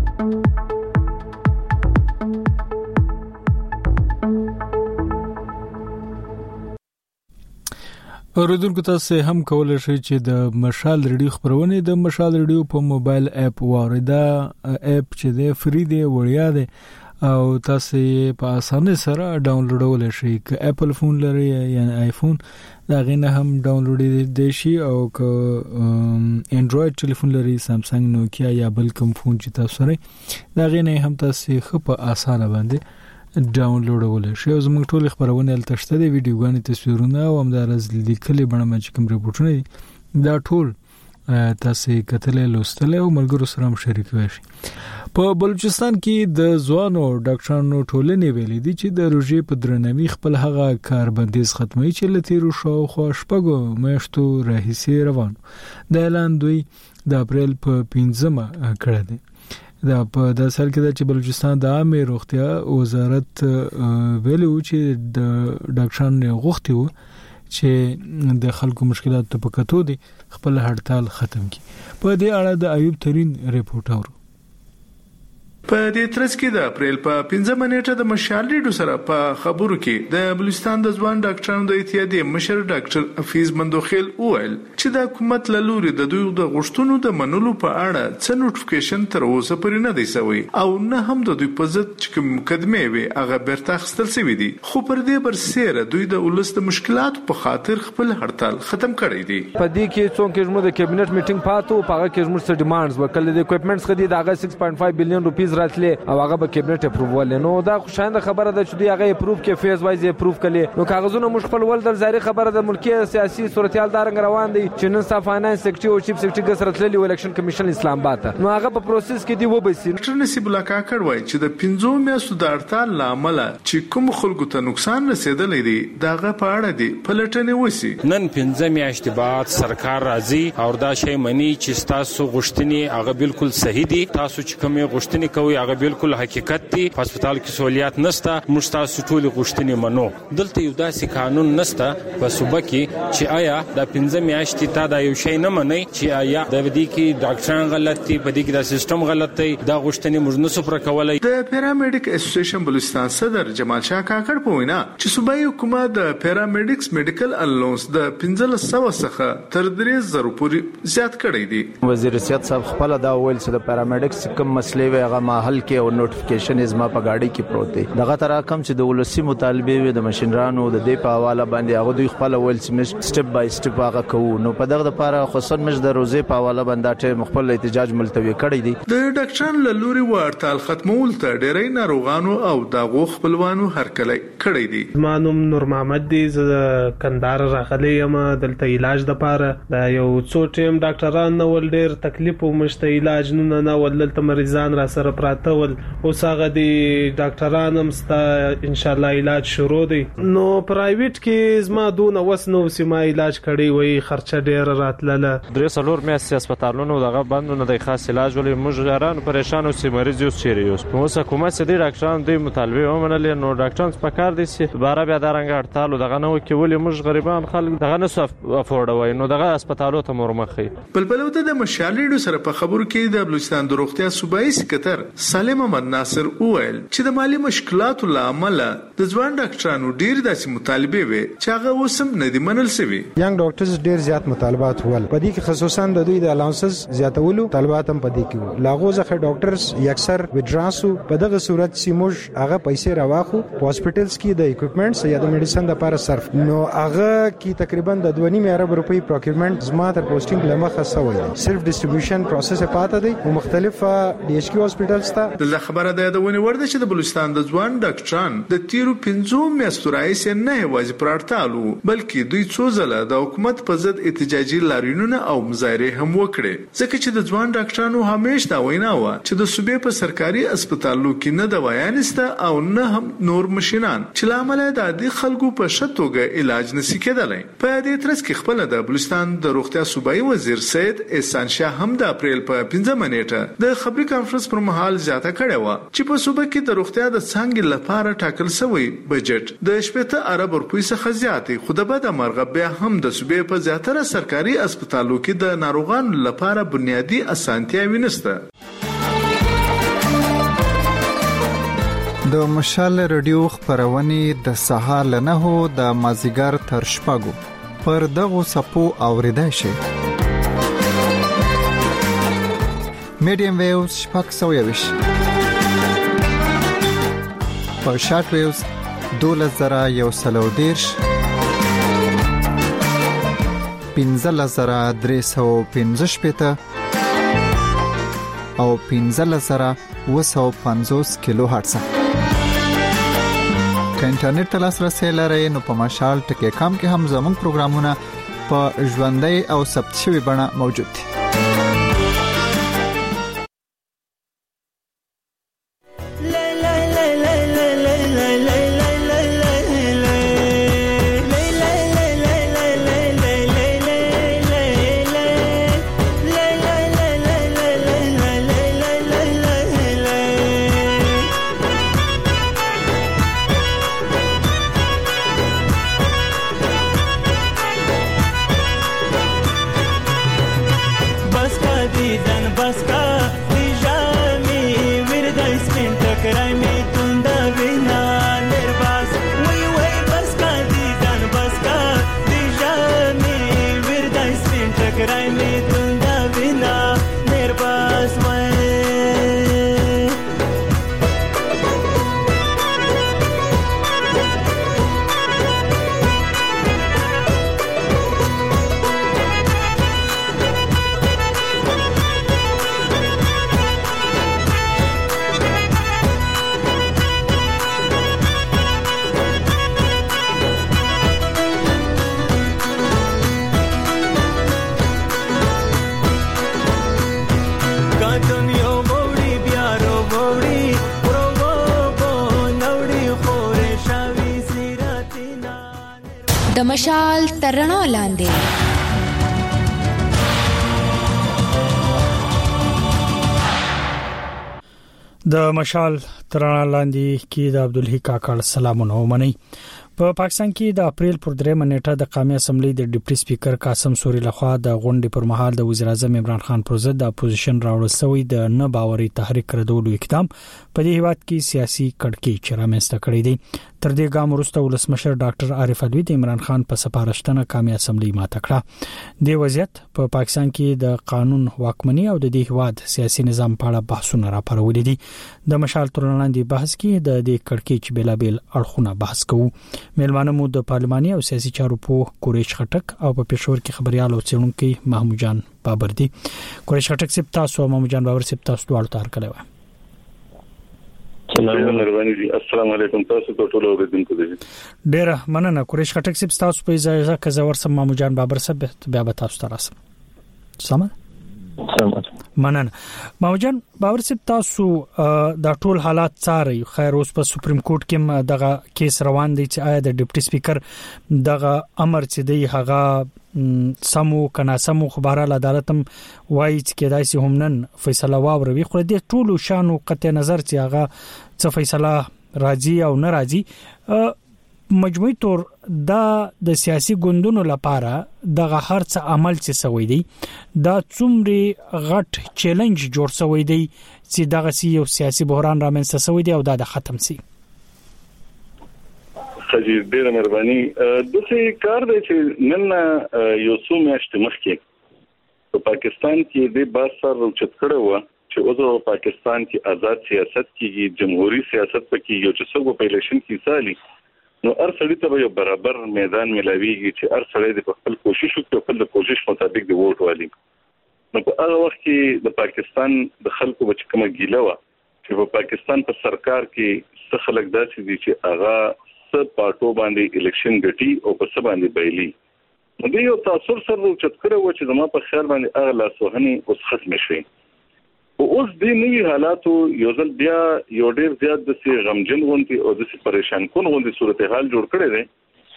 اوریدونکو تاسو هم کولای شئ چې د مشال ریډیو خبرونه د مشال ریډیو په موبایل اپ واورئ. اپ چې دی فری دی وړیا دی او تاسو په اسانه سره ډاونلوډ شئ. که اپل فون لري یا آیفون دا غینه هم ډاونلوډ دی شي او که انډراید ټلیفون لري سامسنګ نوکیا یا بل کوم فون چې تاسو سره دا غینه هم تاسو خو په اسانه باندې ډاونلوډ شئ. زموږ ټول خبرونه التشته دي ویډیوګانې تصویرونه او همدارز لیکلي بڼه چې کوم ریپورتونه دي دا ټول تاسو کتلې لوستلې او ملګرو سره هم شریکوي شي. په بلوچستان کې د ځوانو ډاکټرانو ټولنې ویلي دي چې د روژې په درناوي خپل هغه کاربندیز ختموي چې لتیرو شو خو شپږو میاشتو راهیسې روان. د اعلان دوی د اپریل په پنځمه کړه دي. دا په د سال کې د بلوچستان د عامه روغتیا وزارت ویلي و چې د ډاکټرانو غوښتي و چې د خلکو مشکلات په کتو دي خپل هړتال ختم کړي. په دې اړه د ایوب ترين ریپورت اورو. په دې ترڅ کې د اپریل په پنځمه نیټه د مشال ریډیو سره په خبرو کې د بلوچستان د ځوان ډاکټرانو د اتحادیې مشر ډاکټر حفیظ مندوخیل وویل چې د حکومت له لوري د دوی د غوښتنو د منلو په اړه څه نوټیفیکیشن تر اوسه پورې نه دی شوی او نه هم د دوی په ضد چې کوم مقدمه وي هغه بیرته اخیستل شوی دي. خو پر دې برسېره دوی د ولس د مشکلاتو په خاطر خپل هړتال ختم کړی دی. په دې کې څوک چې موږ د کابینټ میټینګ پاتو په هغه کې موږ څه ډیمانډز وکړل. د اکوپمنټس خدي دغه سکس پوینټ فایو بلین روپیز فیز راتلې او هغه به کابینټ اپروو ولې نو دا خوشاینده خبره ده چې دوی هغه اپروو کې فیز وایز اپروو کړي نو کاغذونه مش خپل ول در زاري خبره د ملکی سیاسي صورتحال دا رنګ روان دي چې نن ستا فاینانس سیکریټري او چیف سیکریټري ګس راتللی الیکشن کمیشن اسلام آباد نو هغه په پروسس کې دی وبسي. ډاکټر نصیب الله کاکړ وایي چې د پنځو میاشتو د هړتال لامل چې کوم خلکو ته نقصان رسیدلې دي داغه په اړه دي پلټنې وسی. نن پنځه میاشتې بعد سرکار راځي او دا شی مني چې تاسو غوښتنې هغه بالکل صحیح دي تاسو چې کومه غوښتنې کوي هغه بالکل حقیقت دي په هسپتال کې سہولیات نشته موږ تاسو ټول غوښتنې منو دلته یو داسې قانون نشته په صوبه کې چې آیا د پنځه میاشتې تا دا یو شی نه مني چې آیا د دې کې ډاکټران غلط دي په دې کې د سیستم غلط دی دا غوښتنې موږ نه سپر کولای. د پیرامیډیک اسوسییشن بلوچستان صدر جمال شاه کاکړ په وینا چې صوبایي حکومت د پیرامیډیکس میډیکل الونس د پنځه سوه څخه تر درې زره پورې زیات کړی دی. وزیر صحت صاحب خپل دا ویل چې د پیرامیډیکس کوم مسلې وي هغه ماحل کې او نوټیفیکیشن ازما په گاډي کې پروت دی دغه تر کم چې د ولسی مطالبه وي د ماشينرانو د دې په حواله باندې هغه دوی خپل ویل چې سټپ بای سټپ هغه کوو نو په دغه لپاره خصوصا مش د روزي په حواله باندې ټیم خپل احتجاج ملتوي کړی دی. د ډاکټرانو له لوري ورتال ختمول ته ډېرې ناروغانو او دغه خپلوانو هرکلی کړی دی. مانوم نور محمد دی ز کندهار راغلی یم دلته علاج د پاره د یو څو ټیم ډاکټران نو ول ډېر تکلیف او مشته علاج نه نه ول دلته مریضان را سره پراته ول اوس هغه دی ډاکټران هم ستا ان شاء الله علاج شروع دی نو پرایویټ کې زما دون اوس نو سیمه علاج کړی وای خرچه ډېر راتلله درې څلور میاشتې هسپتالونو دغه بندونه د خاص علاج ولې موږ هران پریشان او سیمریز یو سیریوس په اوس حکومت سدي ډاکټران د مطالبه ومنل نو ډاکټران په کار دي چې بارا بیا درنګ هړتال دغه نو کې ولې موږ غریبان خلک دغه نه صف افورډوي نو دغه هسپتالو ته مرمخي. بلبلو د مشالېډو سره په خبرو کې د بلوچستان د روغتیا صوبایي سکتر سالم محمد ناصر وویل چې د مالی مشکلاتو لامل د ځوان ډاکټرانو ډیر داسې مطالبه وي چې هغه وسم نه دي منل سوي. ینګ ډاکټرز ډیر زیات مطالبات ول په دې کې خصوصا د دوی د الاونسز زیاتولو طلبات هم پدې کې لاغو ځخه ډاکټرز یکسر وډراسو په دغه صورت سیموج هغه پیسې راواخو په هسپټلز کې د اکوپمنټس یا د میډیسن لپاره صرف نو هغه کې تقریبا د دوه نیم ارب روپۍ پروکیورمنت زما تر پوسټینګ لمخه سوی صرف ډیسټریبیوشن پروسس پاته دی او مختلف ډي ایچ کیو هسپټلز ته د خبره ده د ونی ورده چې د بلوچستان د ځوان ډاکټران د تیرو پنځو میاشتو راځي نه یوازې پرارتالو بلکې دوی څو ځله د حکومت په ضد احتجاجي لاریونونه او مظاهره هم وکړي ځکه چې د ځوان ډاکټرانو همیش دا وینا و چې د صوبې په سرکاري هسپتالو کې نه دوايان است او نه هم نور ماشينان چې لامل د دې خلکو په شتوګه علاج نشي کېدلی. په دې ترڅ کې خپل د بلوچستان د روغتیا صوبایي وزیر سید احسان شاه هم د اپریل په پنځمه نیټه د خبري کانفرنس پر مهال ځاته کړې و چې په صوبه کې د روغتیا د څنګه لپاره ټاکل شوی بجټ د شپږ ارب روپۍ څخه زیاتې خو د بد مرغه بیا هم د صوبې په زیاتره سرکاري هسپتالو کې د ناروغانو لپاره بنیادی اسانتیاوې نشته. د مشال رادیو خبرونه د سهار له نه هو د مازیګر تر شپږو پر دغه سپو اوریدای شي. میډیم ویوز شپږ سوه یوش په شارټ ویوز دولس زره یو سلو دیرش پنځه زره درې سوه پنځه شپېته او پنځه زره اوه سوه پنځوس کیلو هرتز. که انټرنیټ ته لاسرسی لرئ نو په مشال ټکی کام کې هم زموږ پروګرامونه په ژوندۍ او ثبت شوي بڼه موجود دي. مشال ترڼو لاندې. د مشال ترڼو لاندې کې د عبدالحی کاکړ سلامونه ومني. په پا پاکستان کې د اپریل پر درېمه نیټه د قومي اسمبلی د ډیپټي سپیکر قاسم سوري لخوا د غونډې پر مهال د وزیر اعظم عمران خان پر ضد د اپوزیشن راوړل شوی د نه باوري تحریک ردولو اقدام په دې هیواد کې سیاسي کړکېچ رامنځته کړی دی. تر دې ګام وروسته ولسمشر ډاکټر عارف علوی د عمران خان په سفارشتنه قومي اسمبلی ماته کړه. د وضعیت په پا پاکستان کې د قانون واکمنۍ او د دې هیواد سیاسي نظام په اړه بحثونه راپارولې دي. د مشال ترڼو لاندې بحث کې د دې کړکېچ بلابل اړخونه بحث کوو. میلمانه مو د پارلماني او سیاسي چارو په قریش خټک او په پېښور کې خبريال او څېړونکو محمود جان بابر دي. قریش خټک سپ تاسو محمود جان بابر سپ تاسو ډول تار کړو. السلام علیکم تاسو ته ټول اوریدونکو دي. ډیره مننه قریش خټک سپ تاسو په اجازه کې زور سم محمود جان بابر سپ بیا به تاسو ته راسم. سم مننه. محمود جان باور سپ تاسو د ټول حالات څاري. خیر اوس په سپریم کورټ کې دغه کیس روان دی چې آیا د ډیپټي سپیکر دغه امر چې دی هغه سمو کنا سمو خبره عدالت هم وایي چې کېدای شي هم نن فیصله واوروي. خو د ټول شانو قطع نظر چې هغه څه فیصله راځي او نه راځي مجموعي تور دا د سیاسي ګوندونو لپاره دغه هرڅ عمل چې سوي دی دا څومره غټ چیلنج جوړ سوي دی چې دغه سی یو سیاسي بحران رامنځته سوي دی او دا د ختم سي. خجیر ډیره مهرباني. د څه کار دی چې نن یو څو میاشتې مخکې په پاکستان کې د باسر روچت کړو چې اوس په پاکستان کې آزاد سیاست کېږي، جمهوریت سیاست پکې یو چې څو په الیکشن کې سالي نو هر سړی ته یو برابر میدان ملاويږي چې هر سړی د خپل کوشش وکړي او خپل کوشش مطابق دی ووټ والي. نو په هغه وخت کې د پاکستان د خلکو بچ کومه ګیله و چې په پاکستان په سرکار کې څه خلک داسې دي چې هغه څه پارټو باندې الیکشن ګټي او په څه باندې بایلي. نو دی یو تاثیر سره چې کړو چې زما په خیال باندې هغه لاسوهني اوس ختم شي. او اوس د نوي حالاتو یو ځل بیا یو ډیر زیات د سي غمجن غونډي او د سي پریشان کون غونډي صورتحال جوړ کړي دي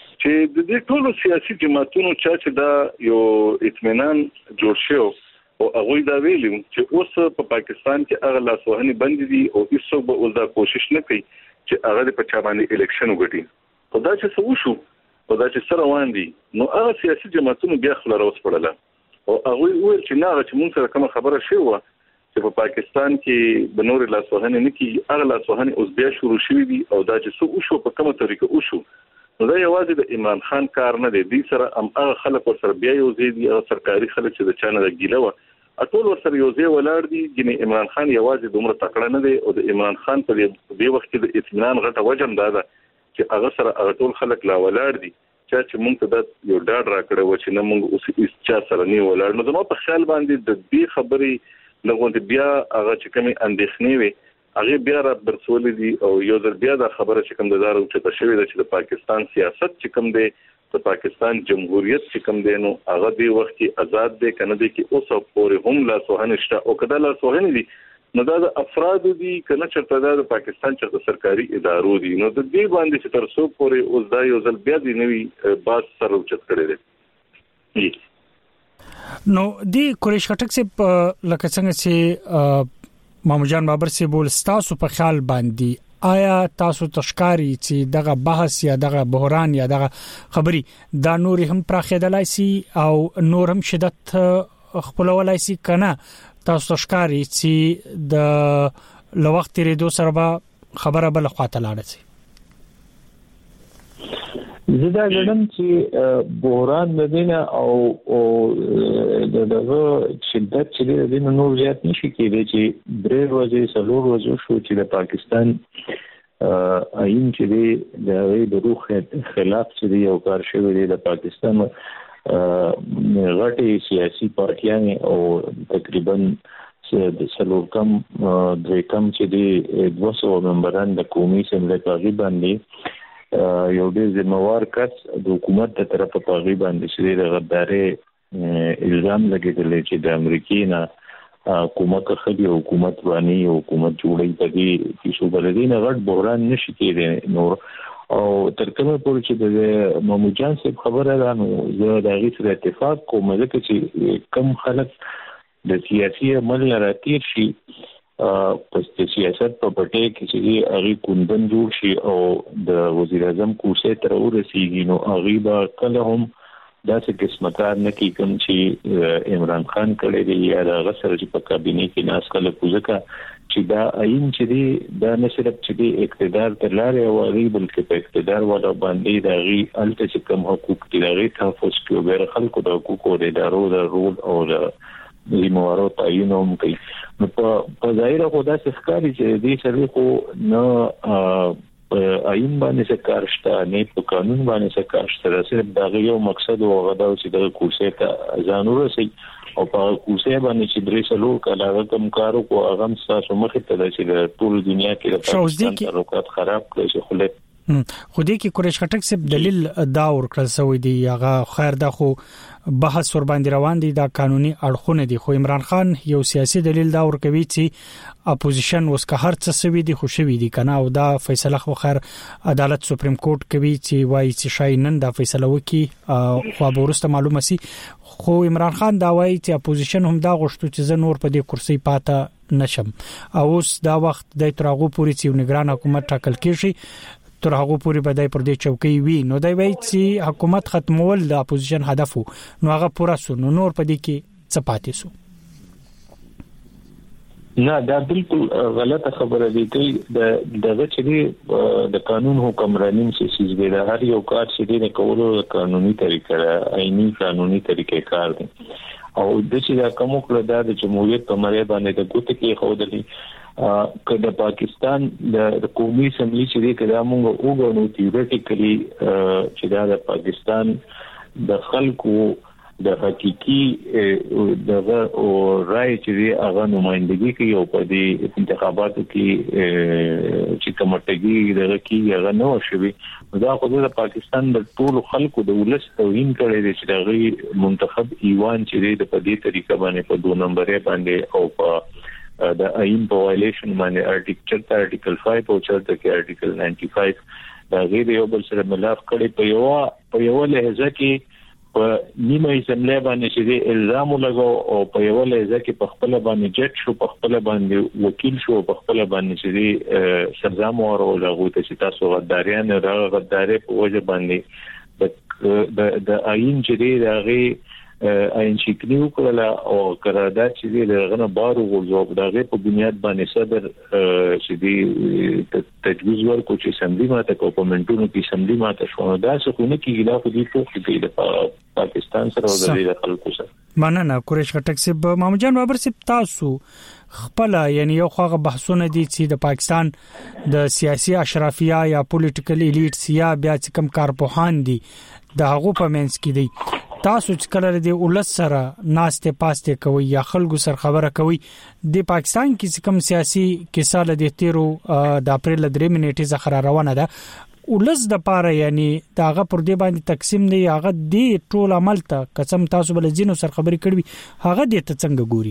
چې د دې ټولو سیاسي جماعتونو چې دا یو اطمینان جوړ شو او هغه دا ویلي چې اوس په پاکستان کې هغه لاسوهني بند دي او هیڅ به اوس دا کوشش نه کوي چې هغه په چا باندې الیکشن وګټي. خدا چې څه وشو خدا چې سره وان دي نو هغه سیاسي جماعتونو بیا خبره راوځړله او هغه ویل چې نه چې موږ سره کوم خبره شوه چې په پاکستان کې د نور لاسوهنه نه کی هغه لاسوهنه اوس بیا شروع شوې دي او دا چې څو شو په کومه طریقه وشو نو دا یوازې د عمران خان کار نه دی. د سره هم هغه خلک ور سره بیا یو ځای دي او سرکاري خلک چې د چانه د ګیله و ټول ور سره یو ځای ولاړ دي. ګینه عمران خان یوازې دومره تکړه نه دی او د عمران خان په دې وخت کې د اطمینان غټه وجم دا ده چې هغه سره هغه ټول خلک لا ولاړ دي چې موږ ته د یو ډاډ راکړو چې نه موږ اوس هیڅ چا سره نه ولاړ. نو زما په خیال باندې د دې خبرې لغونډ بیا هغه چې کومي اندېښنې وي هغه بیا را برسول دي او یو ځل بیا د خبره چې کوم د دارو چې تشوي د چې د پاکستان سیاست چې کوم دی د پاکستان جمهوریت چې کوم دی نو هغه دی وخت کې آزاد دی کنه دی کې اوس پورې هم لا سوهنه شته او کله لا سوهنه دي نو دا د افراد دي کنه چې د پاکستان چې سرکاري ادارو دي نو د دې باندې چې تر څو پورې اوس دا یو ځل بیا دی نوې باز سره اوچت کړی دی. نو دی قریش خټک سے لکه څنګه چې محمود جان بابر سے بول تاسو په خیال باندې آیا تاسو تشکاری چې دغه بحث یا دغه بحران یا دغه خبري دا نور هم پراخېدلای شي او نور هم شدت خپلولای شي کنه تاسو تشکاری چې د لوخت ریدو سره به خبره بل خواته لاړه شي؟ زدا ګڼم چې بحران د دینه او دغه شدت چې د دینه نور زیات نشي کېدای چې درې ورځې څلور ورځې شو چې د پاکستان آئین چې دی د روح خلاف چې دی او کار شوی دی د پاکستان غټي سیاسي پارټیان او تقریبا د څلور کم درې کم چې دی دوه سوه ممبران د قومي اسمبلی تقریبا دي یو ډېر ذمہوار کس د حکومت د طرفه په باندې چې د غداري الزام لګیدل چې د امریکای نه حکومت خدي حکومت باندې حکومت جوړي په دې چې شو بلدین غټ بحران نشي کېدای نور او تر کومه پورې چې د ماموجان صاحب خبره ده نو زه د هغې سره اتفاق کوم ځکه چې کم خلک د سیاسي عمل نه راتیر شي په سیاست په پټه کې چې هغه کوندن جوړ شي او د وزیر اعظم کوسه تر ورسیږي نو هغه به کله هم داسې قسمت کار نه کوي کوم چې عمران خان کړی دی یا د غسر چې په کابینه کې ناس کله پوزکه چې دا عین چې دی دا نه صرف چې دی اقتدار ته لارې او هغه بلکې په اقتدار ولا باندې د هغه الته چې کوم حقوق دي هغه تحفظ کوي غیر خلکو د حقوقو د ادارو د رول او د زموارو تعینوم کوي نو په ظاهر خو دا ښکاري چې دې سره خو نه عین باندې څه کار شته نه په قانون باندې څه کار شته صرف دا یو مقصد او غدا چې د کوسه ته ځان ورسي او په کوسه باندې چې درې سلو کله کوم کارو کو هغه تاسو مخې ته چې د ټول دنیا کې د پاکستان تعلقات خراب کړي چې خلک خو دې کې قریش خټک سب دلیل دا ورکړل سوی دی هغه خیر دا خو بحث ور باندې روان دي دا قانوني اړخونه دي خو عمران خان یو سیاسي دلیل دا ورکوي چې اپوزیشن اوس که هر څه سوي دي خو شوي دي کنه او دا فیصله خو خیر عدالت سپریم کورټ کوي چې وایي چې شای نن دا فیصله وکي خو ورسته معلومه سي خو عمران خان دا وایي چې اپوزیشن هم دا غوښتو چې زه نور په دې کرسي پاته نشم او اوس دا وخت د ترغو پوری چې نگران حکومت ټاکل کیږي تر هغه پوری بدای پر دې چوکۍ وی نو دا وایي چې حکومت ختمول د اپوزیشن هدف نو هغه پورا سو نو نور پدې کې څه پاتې سو نه دا بالکل غلطه خبره دي چې د دغه چې د قانون حکمرانی سیسیز به د هر یو کار چې د کولو قانوني طریقه عیني قانوني طریقې کار دي او د چې دا کوم کړه د جمهوریت په مریه باندې د ګوت کې خو د کله پاکستان د قومي اسمبلی چې دا موږ وګورو تیورټیکلی چې دا د پاکستان د خلکو د حقيقي دغه او رائے چې هغه نمائندګي کوي او په دې انتخاباتو کې چې کومټګي دغه کې هغه نو شوي دا خو د پاکستان د ټول خلکو د ولس توهین کړي دي چې دغه منتخب ایوان چې د په دې طریقه باندې په دوه نمبرې باندې او په د ایم په وایلیشن باندې ارټیکل ارټیکل پنځه او چرته کې ارټیکل ناینټي فایو دا غیر یو بل سره ملاف کړي په یو په یو لهجه کې په نیمه اسمبلی باندې چې الزام لګاو او په یو لهجه کې په خپل باندې جج شو په خپل باندې وکیل شو په خپل باندې چې سزا مورو لغوه چې تاسو غداریان او غداري په وجه باندې د د عین چې دغه عین شکلی وکړه او قرارداد چې دغه بارو غوړو دغه په بنیاد باندې صدر چې دی تجویز ورکو چې سمدي ماته کو په منټونو کې سمدي ماته شو دا څه کو نه کیږي دا خو دې ټوک دی د پاکستان سره او د خلکو سره مننه قریش خټک سب مامجان بابر سب تاسو خپل یعنی یو خو بحثونه دي چې د پاکستان د سیاسي اشرافیه یا پولیټیکل الیټس یا بیا چې کم کارپوهان دي د هغه په منځ کې دي تاسو چې کله د ولس سره ناشته پاسته کوي یا خلکو سره خبره کوي د پاکستان کې کوم سیاسي کیسه لدې تیرو د اپریل درې منېټه ځخره روانه ده ولس د پاره یعنی داغه پر دې باندې تقسیم دی هغه د ټول عمل ته قسم تاسو بل جنو سره خبرې کړې هغه د ته څنګه ګوري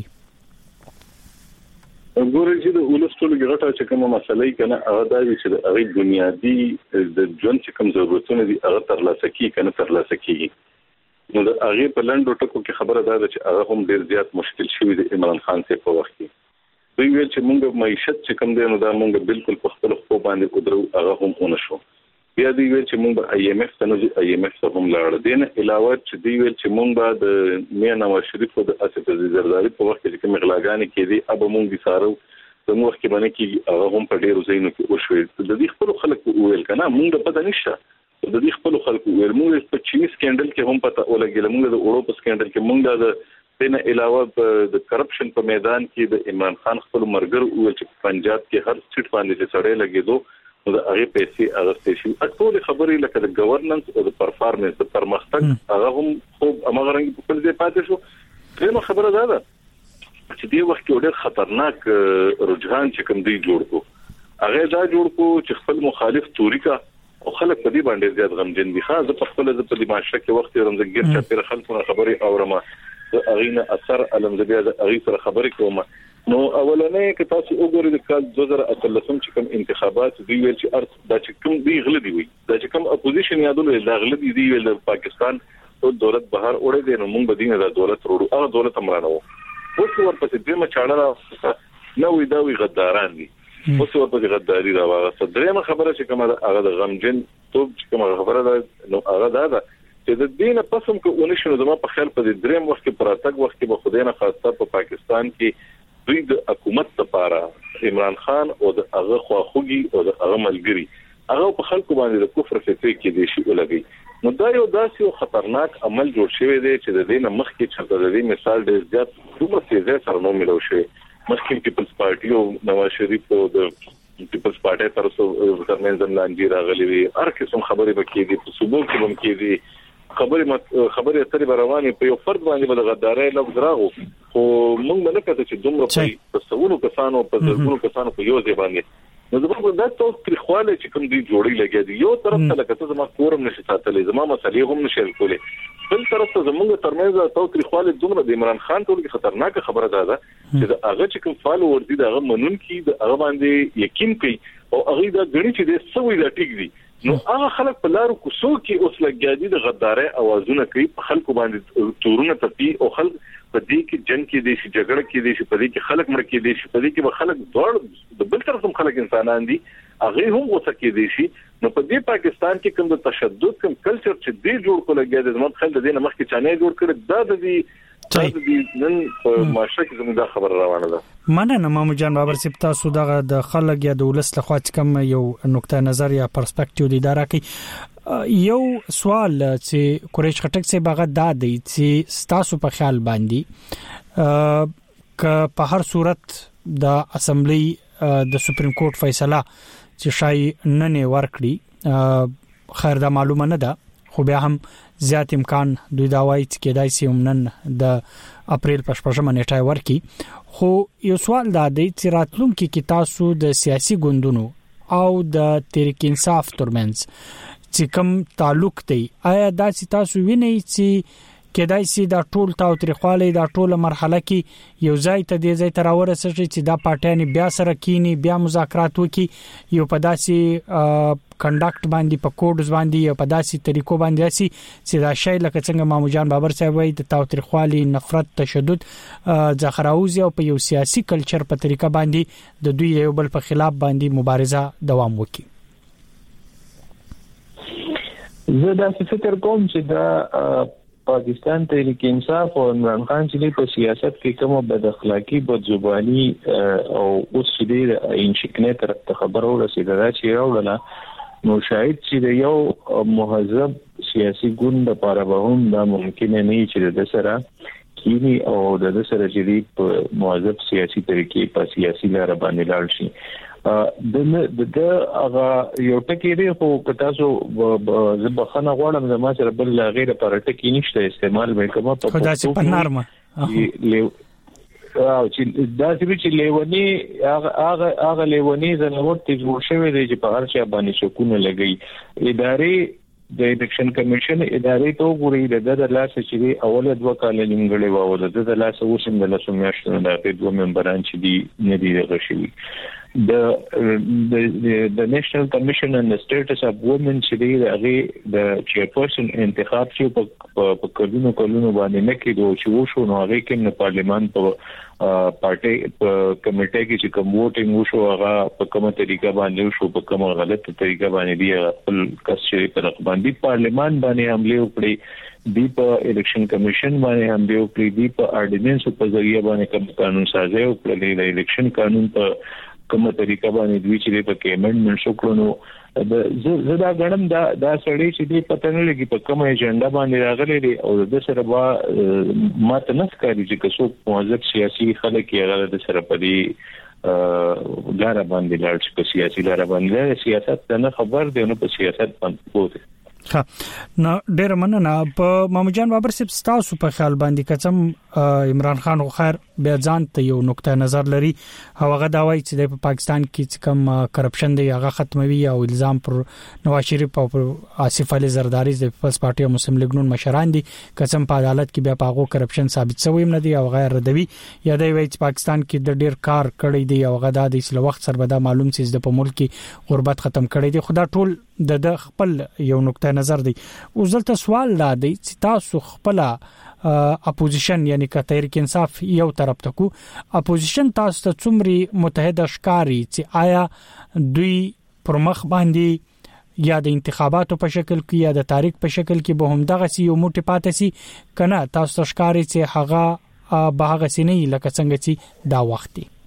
ګورې چې د ولس ټول غټه چې کومه مسلې کنه هغه دا وی چې هغه بنیادی د ژوند چې کوم ضرورتونه دي هغه ترلاسه کی کنه ترلاسه کیږي نو د هغه په لندو ټکو کې خبره ده چې هغه هم ډیر زیات مشکل شوی د عمران خان څخه په وخت کې دوی ویل چې موږ معیشت چې کوم دی نو دا موږ بالکل په خپل خو باندې قدرو هغه هم ونه شو بیا دوی ویل چې موږ آی ایم ایف ته نه آی ایم ایف ته هم لاړ دي نه علاوه چې دوی ویل چې موږ به د میا نواز شریف د اساس زرداری په وخت کې کوم غلاګانې کې دي اب موږ سارو د موږ کې باندې کې هغه هم په ډیرو ځایونو کې وشوي د دې خپل خلک ویل کنه موږ په دې نشه د دې خپل خلکو ویل موږ په چینی سکندل کې هم پته ولګل موږ د اورو په سکندل کې موږ د دنه علاوه د کرپشن په میدان کې د عمران خان خپل مرګر ویل چې پنجاب کې هر سټ باندې چې سړی لګیدو نو د هغه پیسې اغستې شي ټول خبرې لکه د گورننس او د پرفارمنس د پرمختګ هغه هم خوب امغرنګ په خپل ځای پاتې شو دغه خبره ده چې دی وخت کې ډېر خطرناک رجحان چې کوم دی جوړ کو هغه دا جوړ کو چې خپل مخالف توري کا او خلک په دې باندې زیات غمجن دي خاصه په خپل د په معاشره کې وخت رمزګیر چې پر خلکو خبرې اورم اغینه اثر علم زبیا د اغي سره خبرې کوم نو اولنې که تاسو وګورئ د کال دوه زره اتلسم چې کوم انتخابات دی ویل چې ارث د چې کوم دی غلطي وي د چې کوم اپوزیشن یادول د غلطي دی ویل د پاکستان ټول دولت بهر وړي دي نو موږ بدینه د دولت وروړو هغه دولت امرانه وو اوس ورپسې د ما چاړه نو وی دا وی غداران دي اوس ورپسې غداري دا واغه صدرې خبره چې کومه هغه د غمجن توپ چې کومه خبره ده نو هغه دا چې د دینه پسم کو ونشنو زما په خیال په دریم وخت کې پراتګ وخت کې به خدای نه خاصه په پاکستان کې دوی د حکومت لپاره عمران خان او د هغه خواخوږي او د هغه ملګری هغه په خلکو باندې د کفر فکر کې دي شي ولګي نو دا یو داسې خطرناک عمل جوړ شوی دی چې د دینه مخ کې چې د دې مثال ډېر زیات دومره تیزه سره نو ملو شي مخکې پیپلز پارټي او نواز شریف او د پیپلز پارټي تر څو ترمنځ لاندې راغلي وي هر قسم خبرې وکړي دي په صوبو کې هم کې دي خبرې خبرې اترې روانې په یو فرد باندې بل غدارې لفظ راغو خو موږ نه کته چې دومره په تسونو کسانو په زرګونو کسانو په یو ځای باندې نو زموږ د تاسو تاریخواله چې کوم دی جوړی لګي دی یو طرف ته لکه څه زما کورم نشي ساتلې زما مسلې هم نشي کولې بل طرف ته زموږ ترمنځ تاسو تاریخواله دومره د عمران خان ټول خطرناک خبره ده چې هغه چې کوم فالوور دي هغه منون کی د هغه باندې یقین کوي او هغه دا غړي چې د سوي دا ټیک دي نو هغه خلک په لارو کوڅو کې اوس لګیادي د غدارې اوازونه کوي په خلکو باندې تورونه تپي او خلک په دې کې جنگ کې دي چې جګړه کې دي چې په دې کې خلک مړ کې دي چې په دې کې خلک دوړ د بل طرف هم خلک انسانان دي هغه هم وڅ کې دي شي نو په دې پاکستان کې کوم د تشدد کوم کلچر چې دی جوړ کول لګیادي د مخ خل د دې مخ کې چانه جوړ کړ دا د دې نن په معاشره کې زموږ دا خبر روانه ده مننه مامو جان بابر سپ تاسو دغه د خلک یا د ولس لخوا کوم یو نقطه نظر یا پرسپیکټیو دی دراکي یو سوال چې قریش خټک سے باغ دا دی چې تاسو په خیال باندې ک په هر صورت د اسمبلی د سپریم کورټ فیصله چې شای نن ورکړي خیر دا معلومه نه ده خو بیا هم زیات امکان دوی دا وایي چې کېدای شي نن د اپریل په شپږمه نیټه ورکړي خو یو سوال دا دی چې راتلونکي کې تاسو د سیاسي ګوندونو او د تحریک انصاف ترمنځ چې کوم تعلق دی آیا دا چې تاسو وینئ چې کېدای شي دا ټول تاوتریخواله دا ټول مرحله کې یو ځای ته دی ځای تر ورسېږي چې دا پارټیان بیا سره کینی بیا مذاکرات وکړي یو په داسې کنډاکټ باندې په کوډز باندې یو په داسې طریقو باندې راسي چې دا شی لکه څنګه مامو جان بابر صاحب وایي د تاوتریخواله نفرت تشدد ځخراوزي او په یو سیاسي کلچر په طریقه باندې د دوی یو بل په خلاف باندې مبارزه دوام وکړي زه دا فکر کوم چې دا پاکستان تحریک انصاف او عمران خان چې په سیاست کې کومه بد اخلاقی بد زبانی او اوس دې انشکنه طرف ته خبرو رسیدله چې راوړله نو شاید چې یو مهذب سیاسي ګوند لپاره به هم دا ممکن نه چې د سره کینی او د سره چې په مهذب سیاسي طریقې په سیاسي لار باندې لاړ شي د د هغه یو ټکی دی خو تاسو زبخنه غواړم زما سره بل غیر پر ټکی نشته استعمال وکم په خدای سي په نرمه او چې دا چې لیونی هغه هغه لیونی زنور ته جوړ شوی دی چې په هر چا باندې شکونه لګي ادارې د الیکشن کمیشن ادارې ته ګوري د لاس چې اوله دوه کال نیمګړی وو د لاس اوسم د لاس میاشتو د دوه ممبران چې دی نه دی غشي د د نېشنل کمیشن ان سټیټس اف وومن چې دی هغه د چیرپرسن انتخاب چې په کلونو کلونو باندې نه کېدو چې وشو نو هغه کې د پارلیمان په پارټي په کمیټه کې چې کوم ووټینګ وشو هغه په کومه طریقه باندې وشو په کومه غلطه طریقه باندې دی خپل کس چې په باندې پارلیمان باندې حمله وکړي دی په الیکشن کمیشن باندې حمله وکړي دی په اورډیننس په ذریعہ باندې کوم قانون سازي وکړي د الیکشن قانون په کومه طریقه باندې دوی چې په کېمنډمنټ شو کړو د زدا غنم دا دا سړی چې دی پته نه لګي په کومه ایجنډا باندې راغلی دی او د سره با ماته نه ښکاري چې څوک موظف سیاسي خلک یې غره د سره په دې لار باندې لاړ شي په سیاسي لار باندې سیاست نه خبر دی نو په سیاست باندې پوهه ها نو ډیر مننه په مامجان بابر صاحب تاسو په خیال باندې کچم عمران خان خو خیر بیا ځان ته یو نقطه نظر لري او هغه دا وایي چې د پاکستان کې کم کرپشن دی هغه ختموي او الزام پر نواز شریف او آصف علي زرداری د پیپلز پارټي او مسلم لیگ نون مشران دي کچم په عدالت کې بیا پاغو کرپشن ثابت شوی نه دی او غیر ردوي یا دی وایي چې پاکستان کې د ډیر کار کړی دی او غدا د اسلام وخت سره به دا معلوم چې د په ملک کې غربت ختم کړی دی خدا ټول د خپل یو نقطه نظر دی او زلته سوال دا دی چې تاسو خپل اپوزیشن یعنی که تحریک انصاف یو طرف ته کو اپوزیشن تاسو ته څومره متحده ښکاری چې آیا دوی پرمخ باندې یا د انتخاباتو په شکل کې یا د تاریخ په شکل کې به هم دغه سی یو موټی پاتې سي کنه تاسو ته ښکاری چې هغه به هغه سی نه لکه څنګه چې دا وخت دی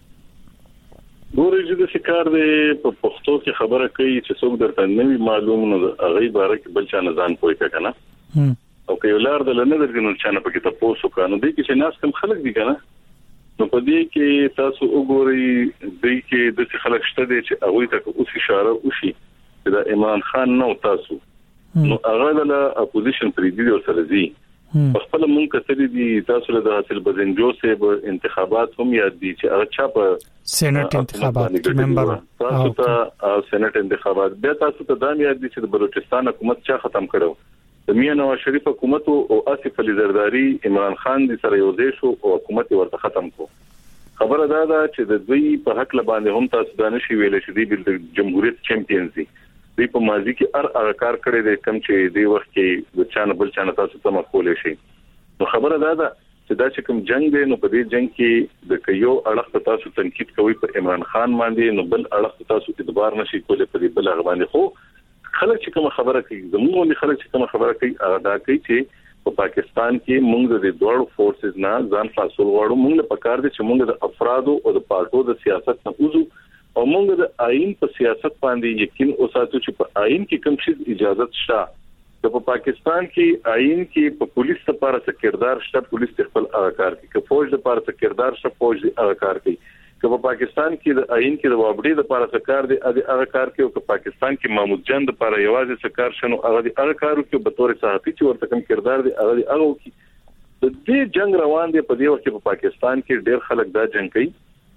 ګورې د شکار د په پښتو کې خبره کوي چې څوک درته نوی معلوم نه هغه باره کې بل چا نه ځان پوي کنه او که یو لار د لنه درګنو چا نه پکې ته پوسو کنه د کې چې ناس کم خلک دي کنه نو په دې کې تاسو وګورئ د کې د خلک شته دي چې هغه ته اوس اشاره وشي چې د عمران خان نو تاسو نو هغه د اپوزیشن پریدي او سره زی په خپل مونږ کتلې دي تاسو له حاصل بزنجو سه انتخابات هم یاد دي چې هغه چا په سېنات انتخابات ممبر تاسو ته سېنات انتخابات بیا تاسو ته دا یاد دي چې د بلوچستان حکومت چا ختم کړو د میا نواز شریف حکومت او آصف علي زرداری عمران خان دي سره یو ځای شو او حکومت ورته ختم کو خبره دا ده چې د دوی په حق لباندې هم تاسو دا نشي ویل چې د جمهوریت چمپیونز دي دی په ماضي کې ار هغه کار کړی دی کم چې دی وخت کې د چانه بل چانه تاسو ته مقوله شي نو خبره دا ده چې دا چې کوم جنگ دی نو په دې جنگ کې د کيو اړه تاسو تنقید کوي په عمران خان باندې نو بل اړه تاسو اعتبار نشي کولای په دې بل هغه باندې خو خلک چې کوم خبره کوي زموږ خلک چې کوم خبره کوي هغه دا کوي چې په پاکستان کې موږ د دوړو فورسز نه ځان فاصله غواړو موږ په کار دي چې موږ د افرادو او د پارټو د سیاست نه وځو او موږ د آئین په سیاست باندې یقین اوساتو چې په آئین کې کوم شي اجازه شته د په پاکستان کې آئین کې په پولیس لپاره څه کردار شته پولیس خپل کار کوي که فوج لپاره څه کردار شته فوج دې کار کوي که په پاکستان کې د آئین کې د وابړي لپاره څه کار دی هغه کار کوي او که پاکستان کې محمود جان لپاره یوازې څه کار شنو هغه هغه کار کوي په تور صحافي چې ورته کوم کردار دی هغه هغه کوي د دې جنگ روان دی په دې وخت په پاکستان کې ډېر خلک دا جنگ کوي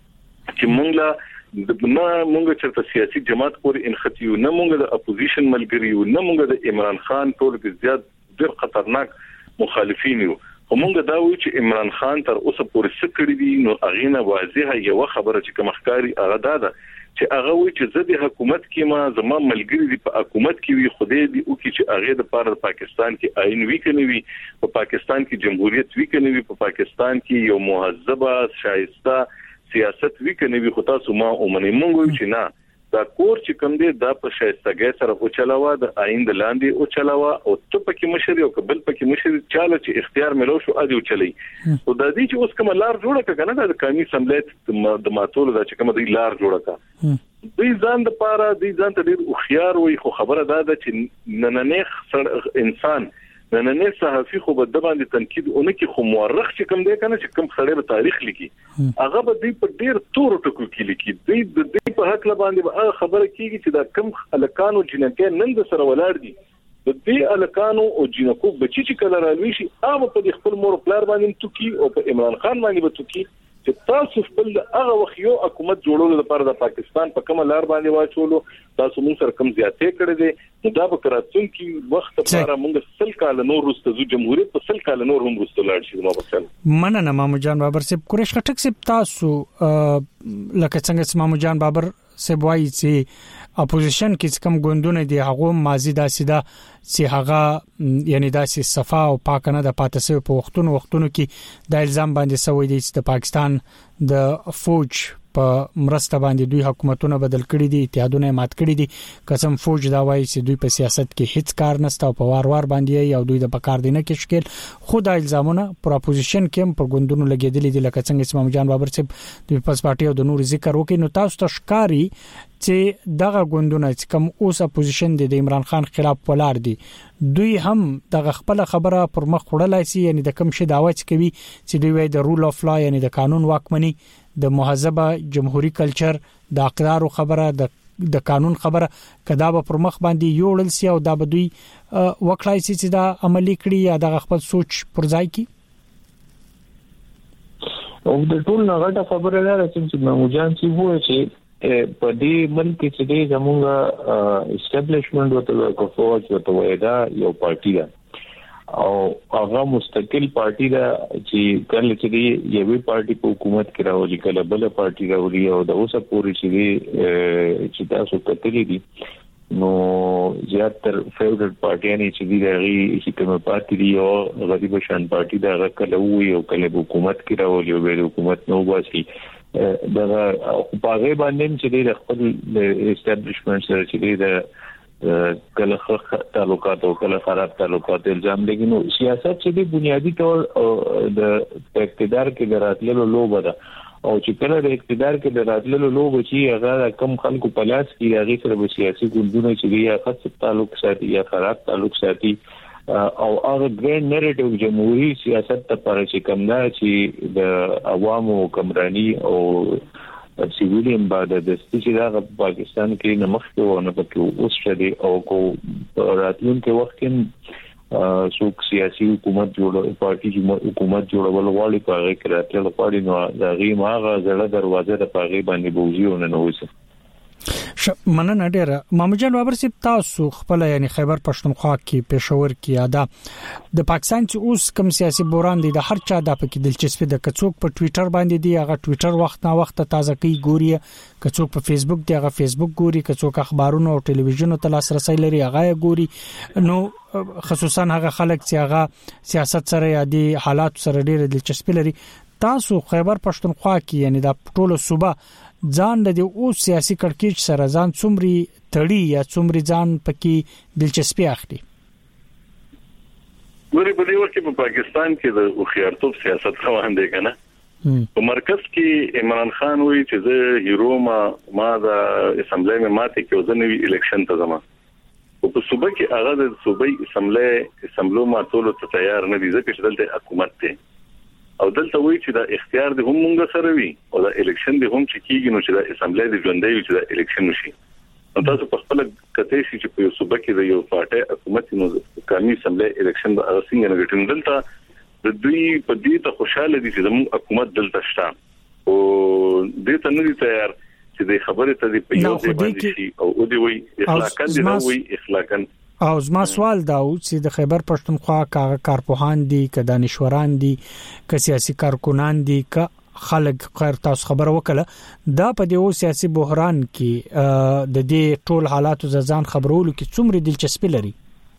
چې موږ لا نه موږ چرته سیاسي جماعت پورې انختیو نه موږ د اپوزیشن ملګریو نه موږ د عمران خان ټول کې زیات ډېر خطرناک مخالفین یو همغه دا وی چې عمران خان تر اوسه پورې سکړی دي نو اغینه واضحه یو خبره چې کوم ښکاری هغه دا ده چې هغه وی چې زه د حکومت کې ما زما ملګری دي په حکومت کې وی خدای دي او کې چې هغه د پاره پاکستان کې آئین وی کني وی په پاکستان کې جمهوریت وی کني وی په پاکستان کې یو مهذبه شایسته سیاست وی کني وی خو تاسو ما اومنه مونږ چې نه دا کور چې کوم دی دا په شایستګۍ سره او چلاوه د آئین د لاندې او چلاوه او ته پکې مشر یو قبل پکې مشر چاله چې اختیار ملو شو اځو چلی او د دې چې اوس کوم لار جوړه کړه د قانوني سملت د ماتول د چې کوم دی لار جوړه کړه دوی ځان د پاره دوی ځان ته ډیر خيار وي خو خبره ده چې نننې انسان نننې صحافي خو به د باندې تنقید اونکي خو مورخ چې کوم دی کنه چې کوم خړې به تاریخ لیکي هغه به دوی په ډیر تور ټکو کې لیکي دوی د دې په حق باندې به خبره کیږي چې دا کم الکانو جنکه نن د سره ولاړ دي د دې الکانو او جنکو بچی چې کله رالوي شي هغه په خپل مور پلار باندې توکي او په عمران خان باندې به توکي چې تاسو خپل هغه وخت یو حکومت جوړولو لپاره د پاکستان په کوم لار باندې واچولو تاسو موږ سره کم زیاتې کړې دي دا به کراتون کې وخت لپاره موږ سل کال نور وروسته جمهوریت په سل کال نور هم وروسته لاړ شي نو وکړ مننه مامو جان بابر صاحب قریش خټک صاحب تاسو لکه څنګه مامو جان بابر صاحب وايي چې اپوزیشن کې کوم ګوندونه دي هغه ماضی داسې دا چې هغه یعنی داسې صفا او پاک نه د پاتسه په وختونو وختونو کې د الزام باندې سوي دي چې د پاکستان د فوج په مرسته باندې دوی حکومتونه بدل کړي دي اتحادونه مات کړي دي قسم فوج دا وایي چې دوی په سیاست کې هیڅ کار نشته او په وار وار باندې یو دوی د پکار دینه کې شکل خود الزامونه پر اپوزیشن کې پر ګوندونو لګیدلې دي لکه څنګه اسماعیل جان بابر صاحب د پیپلز پارټي او د نور ذکر وکړي نو تاسو ته ښکاری چې دغه ګوندونه چې کوم اوس اپوزیشن دي د عمران خان خلاف ولاړ دي دوی هم دغه خپل خبره پر مخ وړلای شي یعنی د کوم شي دعوت کوي چې دوی د رول اف لا یعنی د قانون واکمني د مهذبه جمهوریت کلچر د اقدار او خبره د د قانون خبره کدا به پر مخ باندې یوړل سی او دا به دوی وکړای شي چې دا عملی کړي یا د خپل سوچ پر ځای کی او د ټول نغټه خبره ده چې موجان سی وو چې په دې ملک کې چې زموږه اسټابلیشمنت وته کوفوج وته وایدا یو پارټي ده او هغه مستقل پارټي ده چې کله چې یوې پارټي په حکومت کې راوځي کله بل پارټي راوړي او د اوسه پوری چې چې تاسو کتلې دي نو زیاتره فیوریټ پارټي نه چې دی راغي چې کومه پارټي دی او غریب شان پارټي دا کله وي او کله حکومت کې راوړي او د حکومت نو واسي دا په هغه باندې چې د خپل اسټابلیشمنت سره چې د کله خ تعلقات او کله خراب تعلقات الزام لګي نو سیاست چې د بنیادی تور د اقتدار کې دراتلو لوبه ده او چې کله د اقتدار کې دراتلو لوبه چې هغه کم خلکو په لاس کې هغه سره به سیاسي ګوندونه چې یا خاص تعلق ساتي یا خراب تعلق ساتي او هغه ګرین نریټیو جمهوریت سیاست ته پر چې کوم نه چې د عوامو حکمرانی او سیویلین بعد د ستې دا پاکستان کې نه مخکې ونه پکې اوس شته او کو راتلونکي وخت کې څوک سیاسي حکومت جوړ پارټي حکومت جوړول غواړي په هغه کې راتلل غواړي نو دا غي ماغه زړه دروازه د پاغي باندې بوزيونه نه وځي مننه ډیره مامجان بابر صاحب تاسو خپل یعنی خیبر پښتونخوا کې پېښور کې ادا د پاکستان چې اوس کوم سیاسي بوران دي د هر چا د پکې دلچسپي د کڅوک په ټوئیټر باندې دی هغه ټوئیټر وخت نه وخت تازه کوي ګوري کڅوک په فیسبوک دی هغه فیسبوک ګوري کڅوک اخبارونو او ټلویزیون ته لاسرسي لري هغه ګوري نو خصوصا هغه خلک چې هغه سیاست سره یا د حالات سره ډیره دلچسپي لري تاسو خیبر پښتونخوا کې یعنی د ټولو صوبه ځان د او سیاسي کړکېچ سره ځان څومري تړي یا څومري ځان پکې دلچسپي اخلي ګوري په دې وخت کې په پاکستان کې د خيارتوب سیاست روان دی کنه په مرکز کې عمران خان وایي چې زه هیرو ما ما د اسمبلی مې ماته کې وزنوي الیکشن ته ځم او په صوبه کې هغه د صوبې اسمبلی اسمبلو ما ټول ته تیار نه دي ځکه چې دلته حکومت دی او دلته وایي چې دا اختیار د هم مونږ سره وي او دا الیکشن د هم چې کیږي نو چې دا اسمبلی د ژوندۍ وي چې دا الیکشن وشي نو تاسو په خپل کته شي چې په صوبه کې د یو پارټي حکومت نو قومي اسمبلی الیکشن به څنګه نه ګټي دلته د دوی په دې ته خوشاله دي چې زموږ حکومت دلته شته او دې ته نه دي تیار چې د خبره ته دی په یو ځای باندې شي او دوی وایي اخلاقاً دي نو وایي اخلاقاً او زما سوال دا و چې د خیبر پښتونخوا کارپوهان دي ک دانشوران دي ک سیاسي کارکونان دي ک خلک خیر تاسو خبر وکړه دا په دې سیاسي بحران کې د دې ټول حالاتو ځان خبرولو کې څومره دلچسپي لري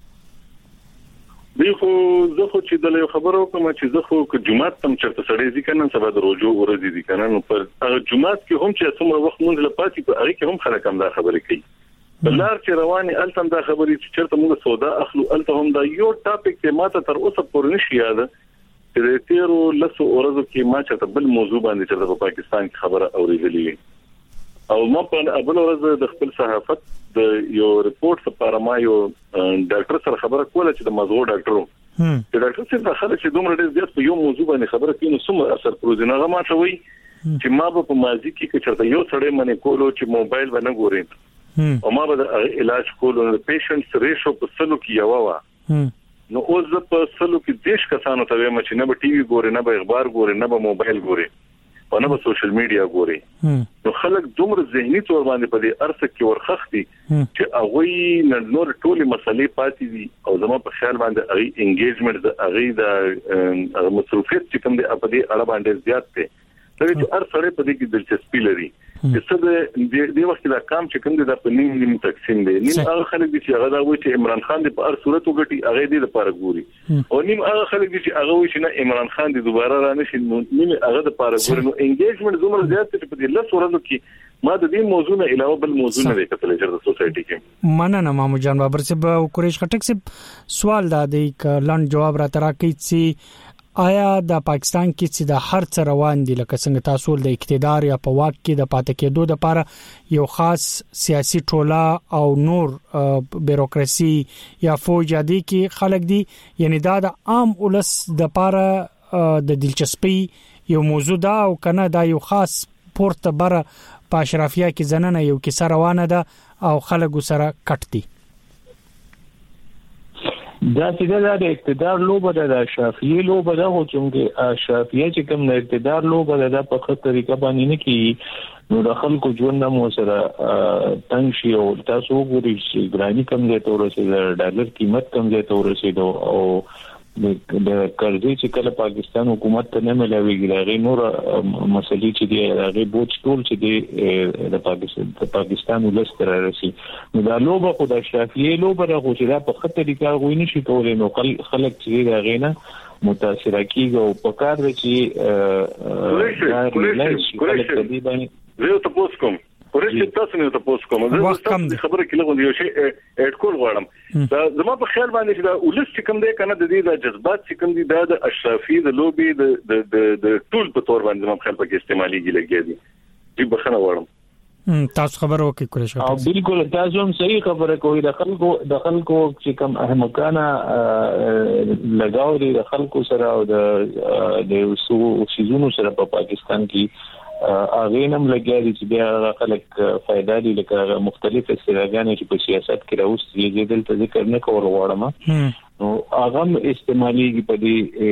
دی خو زه خو چې د خبرو کوم چې زه خو ک جمعه تم چرته سړی ځي کنه سبا د روجو ورځي دي کنه نو پر جمعه کې هم چې څومره وخت مونږ لپاره په هغه کې هم خلک هم دا خبرې کوي بلار چې رواني التم دا خبرې چې چرته موږ سودا اخلو الته هم دا یو ټاپک ته ماته تر اوسه پورې نشي یاد چې د تیرو لسو ورځو کې ما چرته بل موضوع باندې چې په پاکستان کې خبره اورېدلې او ما په اول ورځ د خپل صحافت د یو ریپورت لپاره ما یو ډاکټر سره خبره کوله چې د مزغو ډاکټرو چې ډاکټر څنګه خلک چې دومره ډېر زیات په یو موضوع باندې خبره کوي نو څومره اثر پروزي نه ما ته وایي چې ما په ماضي کې چرته یو سړی منې کولو چې موبایل باندې ګوري او ما به علاج کولو د پیشنټس ریشو په سلو کې یو وا نو اوس په سلو کې دیش کسانو ته وایم چې نه به ټي وي ګوري نه به اخبار ګوري نه به موبایل ګوري او نه به سوشل میډیا ګوري نو خلک دومره ذهني تور باندې په دې ارث کې ورخختي چې هغه نور ټولي مسلې پاتې دي او زموږ په خیال باندې هغه انګیجمنت د هغه د مصروفیت چې کوم دی په دې اړه باندې زیات دی چې هر سړی په دې کې دلچسپي لري چې څه د دې وخت دا کام چې کوم دی د په نیم نیم تقسیم دی نیم هغه خلک دي چې هغه دا وایي چې عمران خان د په هر صورت وګټي هغه دې لپاره ګوري او نیم هغه خلک دي چې هغه وایي چې نه عمران خان دې دوباره را نشي نیم هغه د لپاره ګوري نو انګیجمنت دومره زیات دی په دې لس ورځو کې ما د دې موضوع نه علاوه بل موضوع نه کتل چې د سوسايټي کې مننه مامو جان بابر صاحب او قریش خټک صاحب سوال دا دی ک لاند جواب را تراکې چې آیا د پاکستان کې چې د هر څه روان دي لکه څنګه تاسو د اقتدار یا په واک کې د پاتې کېدو لپاره یو خاص سیاسي ټوله او نور بیروکراسي یا فوج دي کې خلک دي یعنی دا د عام ولس د لپاره د دلچسپي یو موضوع دا او کنه دا یو خاص پورته بره په اشرافیه کې زننه یو کیسه روانه ده او خلک سره کټ دي. دا چې دا د اقتدار لوبه ده، د اشرافیه لوبه ده، خو چې اشرافیه چې کوم د اقتدار لوبه ده د په خطر طریقه باندې نه کی نو د خلکو ژوند مو سره تنګ شي او تاسو وګورئ چې ګرانی کم ځای ته ورسېده، ډالر قیمت کم ځای ته ورسېده او د قرضې چې کله پاکستان حکومت ته نه ملاويږي دا نور مسلې چې دی هغه بوج ټول چې دی د پاکستان د پاکستان ولستر راسي نو دا لوبه خو د اشرافیه لوبه راغو چې دا په خطر طریقه غوي نشي کولای نو خلک چې دا غینه متاثر کیږي او په کار دی چې ورشي زه ته پوس کوم ورشي تاسو نه ته پوس کوم زه تاسو خبره کې لغون یو شی اډ کول غواړم دا زما په خیال باندې چې دا ولس چې کوم دی کنه د دې د جذبات چې کوم دي د اشرافي د لوبي د د د ټول په تور باندې زما په خیال په استعماليږي لګي دي چې بخنه غواړم تاسو خبرو کې کړی شو او بالکل تاسو هم صحیح خبره کوي د خلکو د خلکو چې کوم احمقانه لګاو دي د خلکو سره او د د سيزونو سره په پاکستان کې اغه نم لګیاري چې بیا خلک فائدہ دي لکه مختلف استراتیژیانې چې په سیاست کې راوستي دي دلته ذکر نه کول غواړم نو اغه استعمالي په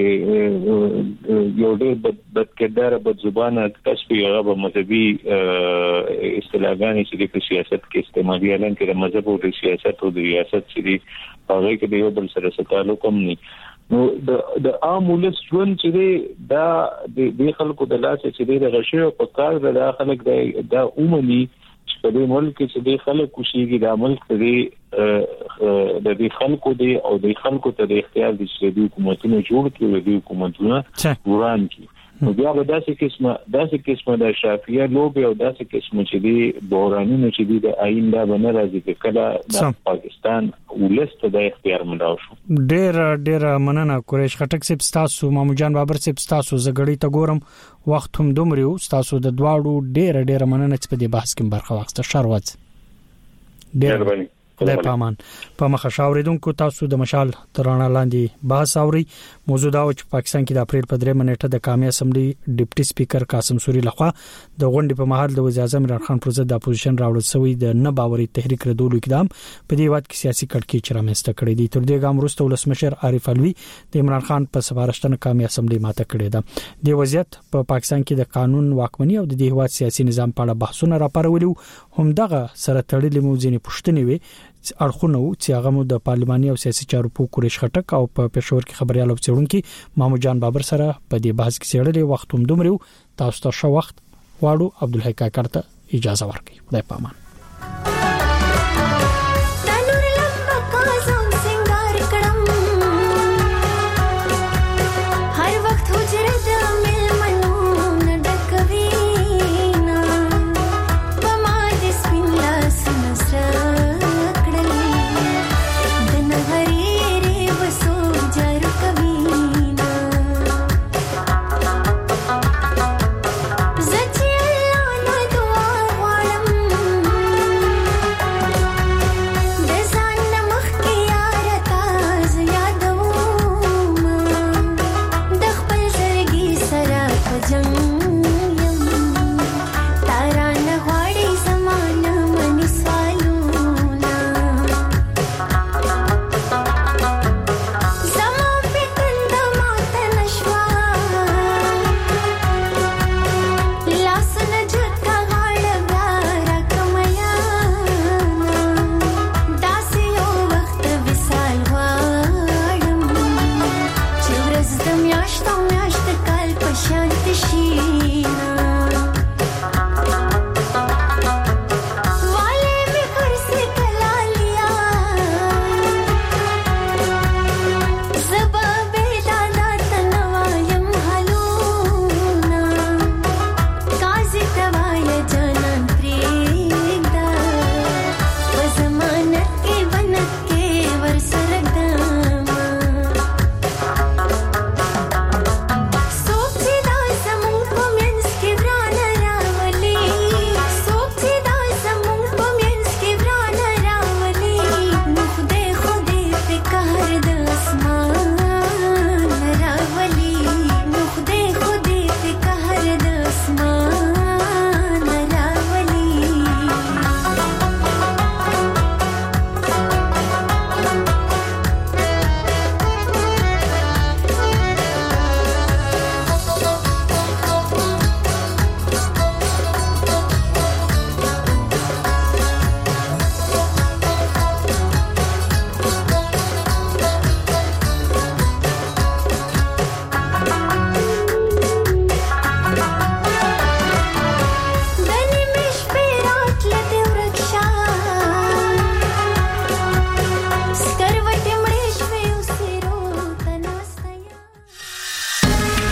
دې یو ډېر بد کردار بد زبانه تشبیه هغه مذهبي استراتیژیانې چې په سیاست کې استعمالي اعلان کړي مذهب او سیاست او ریاست چې هغه کې یو بل سره تعلق هم نه نو د د عام ولس ژوند چې دی دا د خلکو د لاس چې دی د غشي په کار د خلک د عمومي چې په دې ملک کې د خلک کوشيږي د ملک دی د دې خلکو دی او د خلکو ته د اختیار د شدي حکومتونو جوړ کړي د حکومتونو وران کړي نو بیا به داسې قسمه داسې قسمه د شافعیه لوبي او داسې قسمه چې دی بورانونو چې دی د آئین دا بنه راځي چې کله د پاکستان ولست د اختیار منداو شو. ډېر ډېر مننه قریش خټک صاحب تاسو مامو جان بابر صاحب تاسو زګړی ته ګورم وخت هم دومریو تاسو د دواړو ډېر ډېر مننه چې په دې بحث کې برخه واخیسته. شروات ډېر خدای پامان په مخه شاوریدونکو تاسو د مشال ترانه لاندې بحث اوري. موضوع دا و چې پاکستان کې د اپریل په درې منېټه د قومي اسمبلی ډیپټي سپیکر قاسم سوري لخوا د غونډې په مهال د وزیر اعظم عمران خان پر ضد د اپوزیشن راوړل شوی د نه باوري تحریک ردولو اقدام په دې وخت کې سیاسي کړکېچ رامنځته کړی دی. تر دې ګام وروسته ولسمشر عارف علوي د عمران خان په سفارشتنه قومي اسمبلی ماته کړې ده. د وضعیت په پاکستان کې د قانون واکمنۍ او د هیواد سیاسي نظام په اړه بحثونه راپارولي هم دغه سره تړلې موضوع پوښتنې وي اړخونه چې هغه مو د پارلماني او سیاسي چارو په قریش خټک او په پېښور کې خبريال او څېړونکو مامو جان بابر سره په دې بحث کې څېړلې وخت هم دومره تاسو ته شو وخت واړو عبدالحق کاکړ ته اجازه ورکړي. خدای پامان.